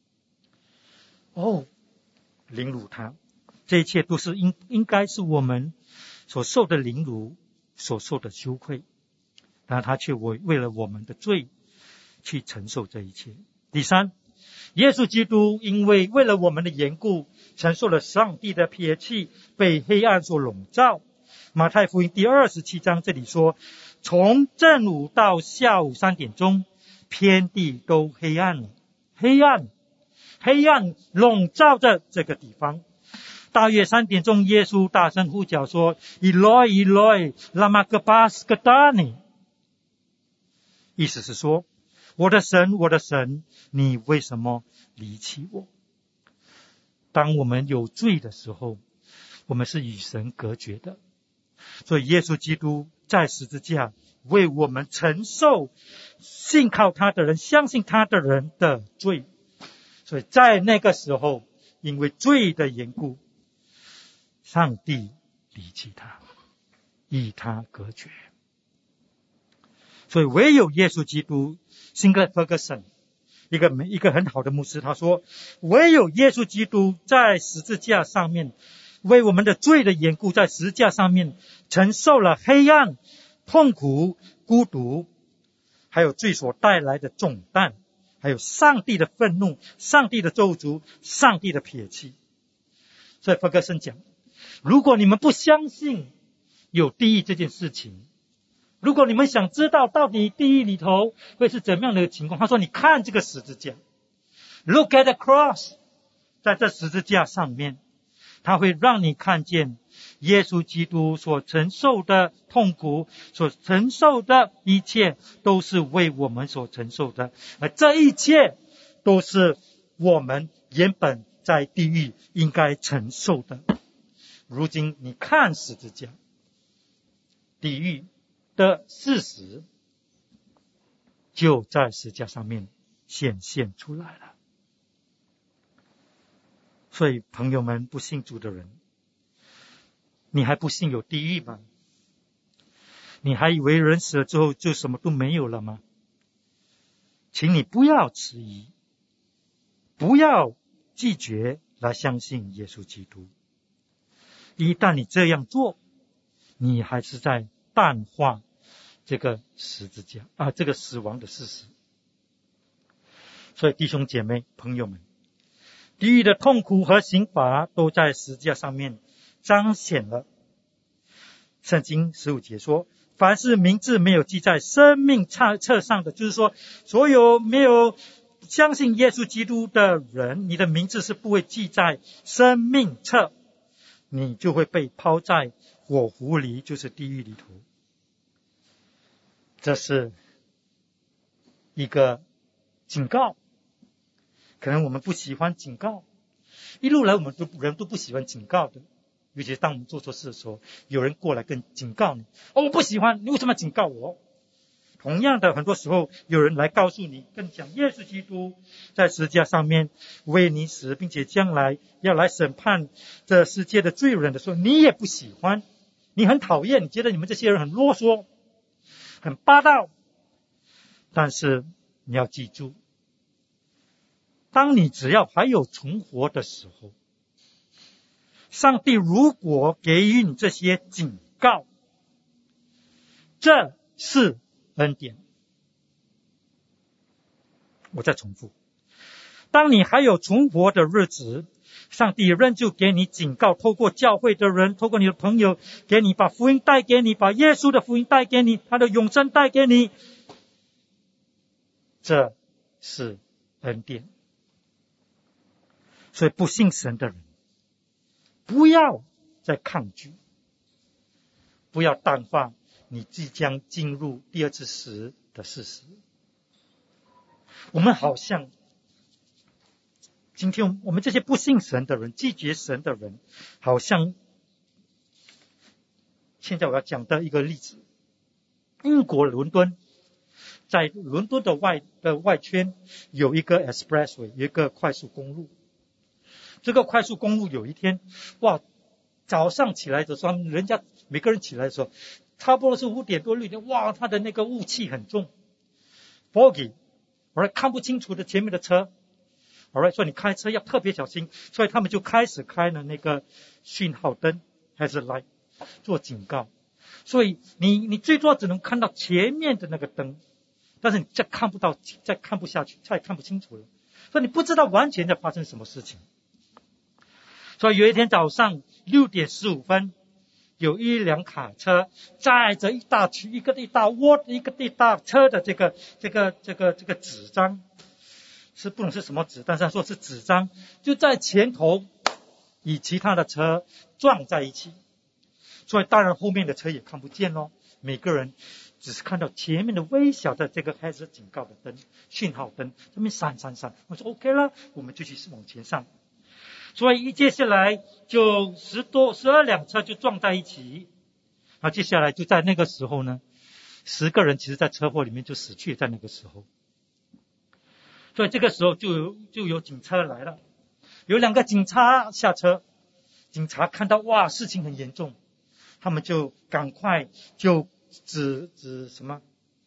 S2: 凌辱他。这一切都是应该是我们所受的凌辱，所受的羞愧，但他却为了我们的罪去承受这一切。第三，耶稣基督因为了我们的缘故，承受了上帝的撇弃，被黑暗所笼罩。马太福音第27章这里说，从正午到下午3点钟，遍地都黑暗了，黑暗笼罩着这个地方。大约3点钟，耶稣大声呼叫说， Eloi Eloi lama sabachthani， 意思是说，我的神我的神，你为什么离弃我？当我们有罪的时候，我们是与神隔绝的，所以耶稣基督在十字架为我们承受信靠他的人，相信他的人的罪。所以在那个时候，因为罪的缘故，上帝离弃他，与他隔绝。所以唯有耶稣基督，辛格弗格森一个很好的牧师，他说，唯有耶稣基督在十字架上面为我们的罪的缘故，在十字架上面承受了黑暗、痛苦、孤独，还有罪所带来的重担，还有上帝的愤怒、上帝的咒诅、上帝的撇弃。所以弗格森讲，如果你们不相信有地狱这件事情，如果你们想知道到底地狱里头会是怎么样的情况，他说，你看这个十字架， Look at the cross， 在这十字架上面，他会让你看见耶稣基督所承受的痛苦，所承受的一切都是为我们所承受的，而这一切都是我们原本在地狱应该承受的。如今你看十字架，地狱的事实就在十字架上面显现出来了。所以朋友们，不信主的人，你还不信有地狱吗？你还以为人死了之后就什么都没有了吗？请你不要迟疑，不要拒绝来相信耶稣基督。一旦你这样做，你还是在淡化这个十字架这个死亡的事实。所以弟兄姐妹朋友们，地狱的痛苦和刑罚都在十字架上面彰显了。圣经15节说，凡是名字没有记在生命册上的，就是说所有没有相信耶稣基督的人，你的名字是不会记在生命册，你就会被抛在火湖里，就是地狱里头。这是一个警告，可能我们不喜欢警告，一路来我们人都不喜欢警告的，尤其是当我们做错事的时候，有人过来跟警告你，我不喜欢，你为什么要警告我？ 同样的，很多时候有人来告诉你，跟你讲耶稣基督在十字架上面为你死，并且将来要来审判这世界的罪人的时候，你也不喜欢，你很讨厌，你觉得你们这些人很啰嗦，很霸道。但是你要记住，当你只要还有存活的时候，上帝如果给予你这些警告，这是恩典。我再重复，当你还有存活的日子，上帝仍旧给你警告，透过教会的人，透过你的朋友，给你把福音带给你，把耶稣的福音带给你，他的永生带给你，这是恩典。所以不信神的人，不要再抗拒，不要淡化你即将进入第二次死的事实。我们好像今天我们这些不信神的人，拒绝神的人，好像现在我要讲的一个例子，英国伦敦，在伦敦的外圈有一个 expressway， 有一个快速公路。这个快速公路有一天，哇，早上起来的时候，人家每个人起来的时候，差不多是5点多6点，哇，它的那个雾气很重 ，foggy， 看不清楚的前面的车。所以你开车要特别小心，所以他们就开始开了那个讯号灯 hazard light 做警告。所以你最多只能看到前面的那个灯，但是你再看不下去，再看不清楚了，所以你不知道完全在发生什么事情。所以有一天早上6点15分，有一辆卡车载着一大车的这个纸张，是不懂是什么纸，但是他说是纸张，就在前头与其他的车撞在一起。所以当然后面的车也看不见咯，每个人只是看到前面的微小的这个开始警告的灯，讯号灯这边闪。我说 OK 了，我们继续往前上。所以接下来就12辆车就撞在一起。接下来就在那个时候呢，10个人其实在车祸里面就死去，在那个时候。所以这个时候就有警察来了，有2个警察下车，警察看到哇事情很严重，他们就赶快就指什么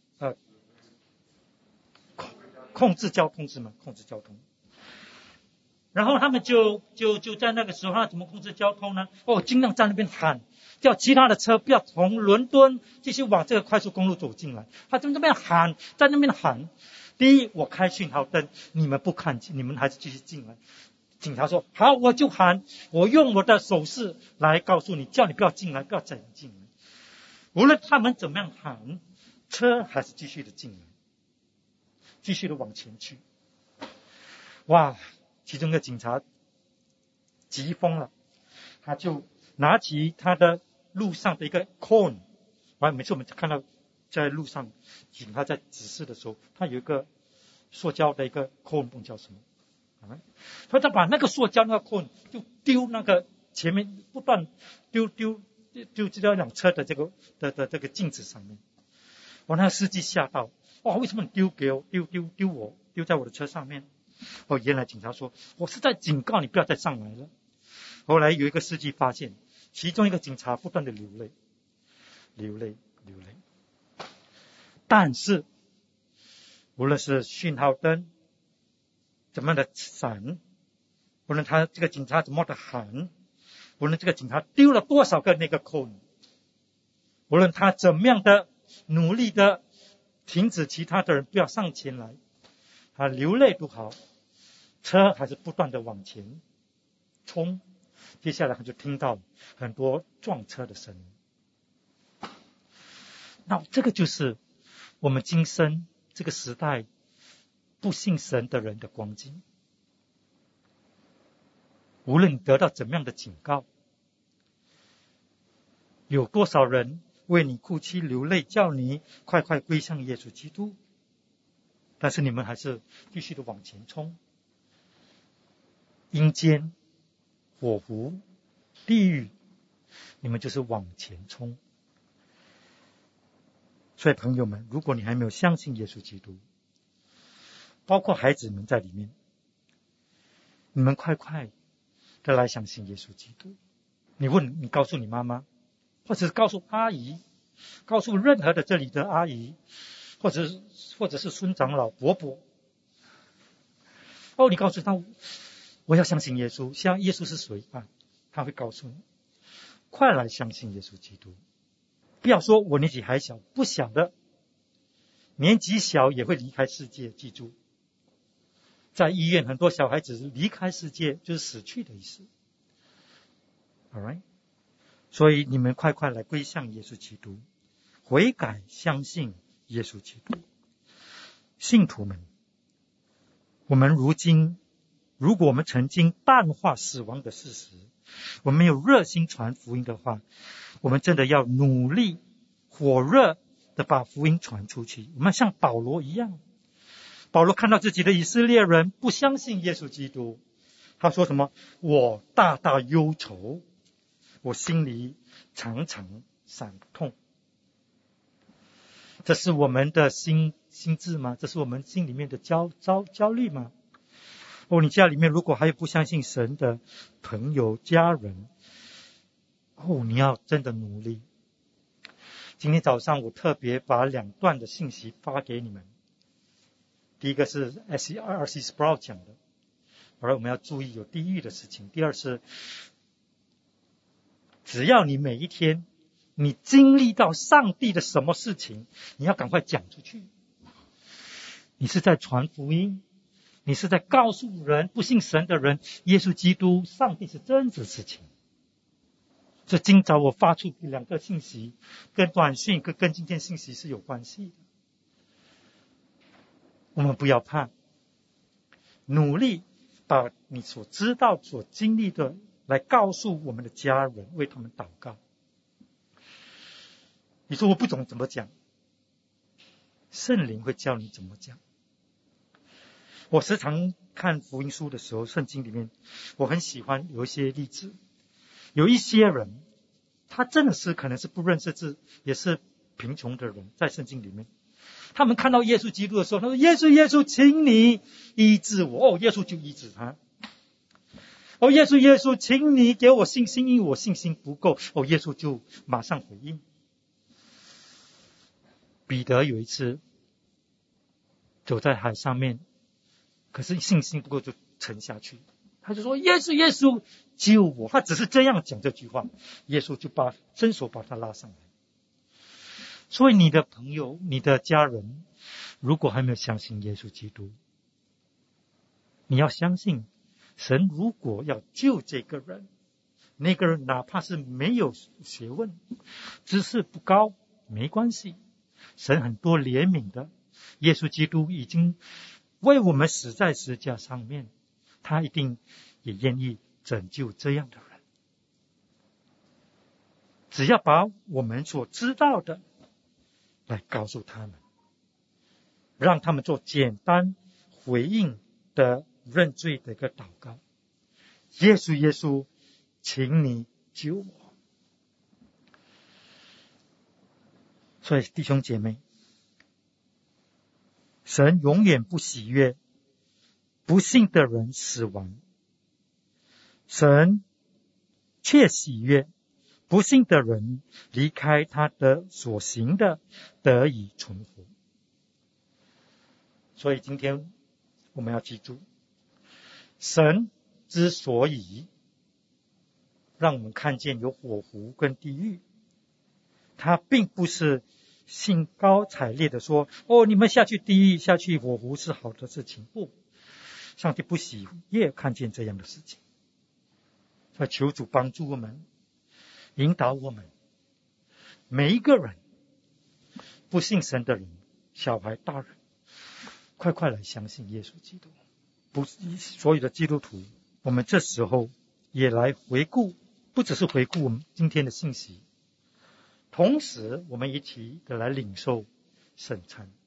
S2: 控制交通是吗？控制交通。然后他们就在那个时候，他怎么控制交通呢？尽量在那边喊，叫其他的车不要从伦敦继续往这个快速公路走进来。他在那边喊，第一，我开讯号灯，你们不看，你们还是继续进来。警察说好，我就喊，我用我的手势来告诉你，叫你不要进来，不要再进来。无论他们怎么样喊，车还是继续的进来，继续的往前去。哇，其中一个警察急疯了，他就拿起他的路上的一个 cone， 每次我们看到在路上警察在指示的时候，他有一个塑胶的一个 cone， 不叫什么，所以他把那个塑胶那个 cone 就丢那个前面，不断丢这辆车的这个镜子上面。那个司机吓到，为什么你丢在我的车上面？原来警察说我是在警告你不要再上来了。后来有一个司机发现，其中一个警察不断的流泪。但是无论是讯号灯怎么的闪，无论他这个警察怎么的喊，无论这个警察丢了多少个那个 cone， 无论他怎么样的努力的停止其他的人不要上前来，他流泪都好，车还是不断的往前冲。接下来他就听到很多撞车的声音。那这个就是我们今生这个时代不信神的人的光景。无论你得到怎么样的警告，有多少人为你哭泣流泪，叫你快快归向耶稣基督，但是你们还是继续的往前冲。阴间、火湖、地狱，你们就是往前冲。 所以朋友们，如果你还没有相信耶稣基督，包括孩子们在里面，你们快快的来相信耶稣基督。你告诉你妈妈，或者是告诉阿姨，告诉任何的这里的阿姨，或者是孙长老伯伯，你告诉他，我要相信耶稣。像耶稣是谁啊？他会告诉你，快来相信耶稣基督。不要说我年纪还小，不小的年纪小也会离开世界。记住，在医院很多小孩子离开世界就是死去的意思。Alright， 所以你们快快来归向耶稣基督，悔改相信耶稣基督。信徒们，我们如果我们曾经淡化死亡的事实，我们没有热心传福音的话，我们真的要努力火热的把福音传出去。我们像保罗一样，保罗看到自己的以色列人不相信耶稣基督，他说什么？我大大忧愁，我心里常常伤痛。这是我们的心智吗？这是我们心里面的焦虑吗？你家里面如果还有不相信神的朋友家人，你要真的努力。今天早上我特别把2段的信息发给你们。第一个是 R.C. Sproul 讲的，我们要注意有地狱的事情。第二是，只要你每一天你经历到上帝的什么事情，你要赶快讲出去。你是在传福音，你是在告诉人不信神的人，耶稣基督上帝是真实事情。所以今早我发出2个信息，跟短讯跟今天信息是有关系的。我们不要怕，努力把你所知道所经历的来告诉我们的家人，为他们祷告。你说我不懂怎么讲，圣灵会教你怎么讲。我时常看福音书的时候，圣经里面我很喜欢有一些例子，有一些人他真的是可能是不认识字，也是贫穷的人，在圣经里面他们看到耶稣基督的时候，他说耶稣请你医治我。耶稣就医治他。耶稣请你给我信心，因为我信心不够。耶稣就马上回应。彼得有一次走在海上面，可是信心不够就沉下去，他就说耶稣救我。他只是这样讲这句话，耶稣就伸手把他拉上来。所以你的朋友你的家人如果还没有相信耶稣基督，你要相信神如果要救这个人，那个人哪怕是没有学问，知识不高，没关系，神很多怜悯的。耶稣基督已经为我们死在十字架上面，他一定也愿意拯救这样的人。只要把我们所知道的来告诉他们，让他们做简单回应的认罪的一个祷告。耶稣请你救我。所以弟兄姐妹，神永远不喜悦不信的人死亡，神却喜悦不信的人离开他的所行的得以存活。所以今天我们要记住，神之所以让我们看见有火湖跟地狱，他并不是兴高采烈的说你们下去地狱下去火湖是好的事情。不，上帝不喜悦看见这样的事情。所以求主帮助我们，引导我们每一个人，不信神的人，小孩大人，快快来相信耶稣基督。不，所有的基督徒，我们这时候也来回顾，不只是回顾我们今天的信息，同时我们一起的来领受圣餐。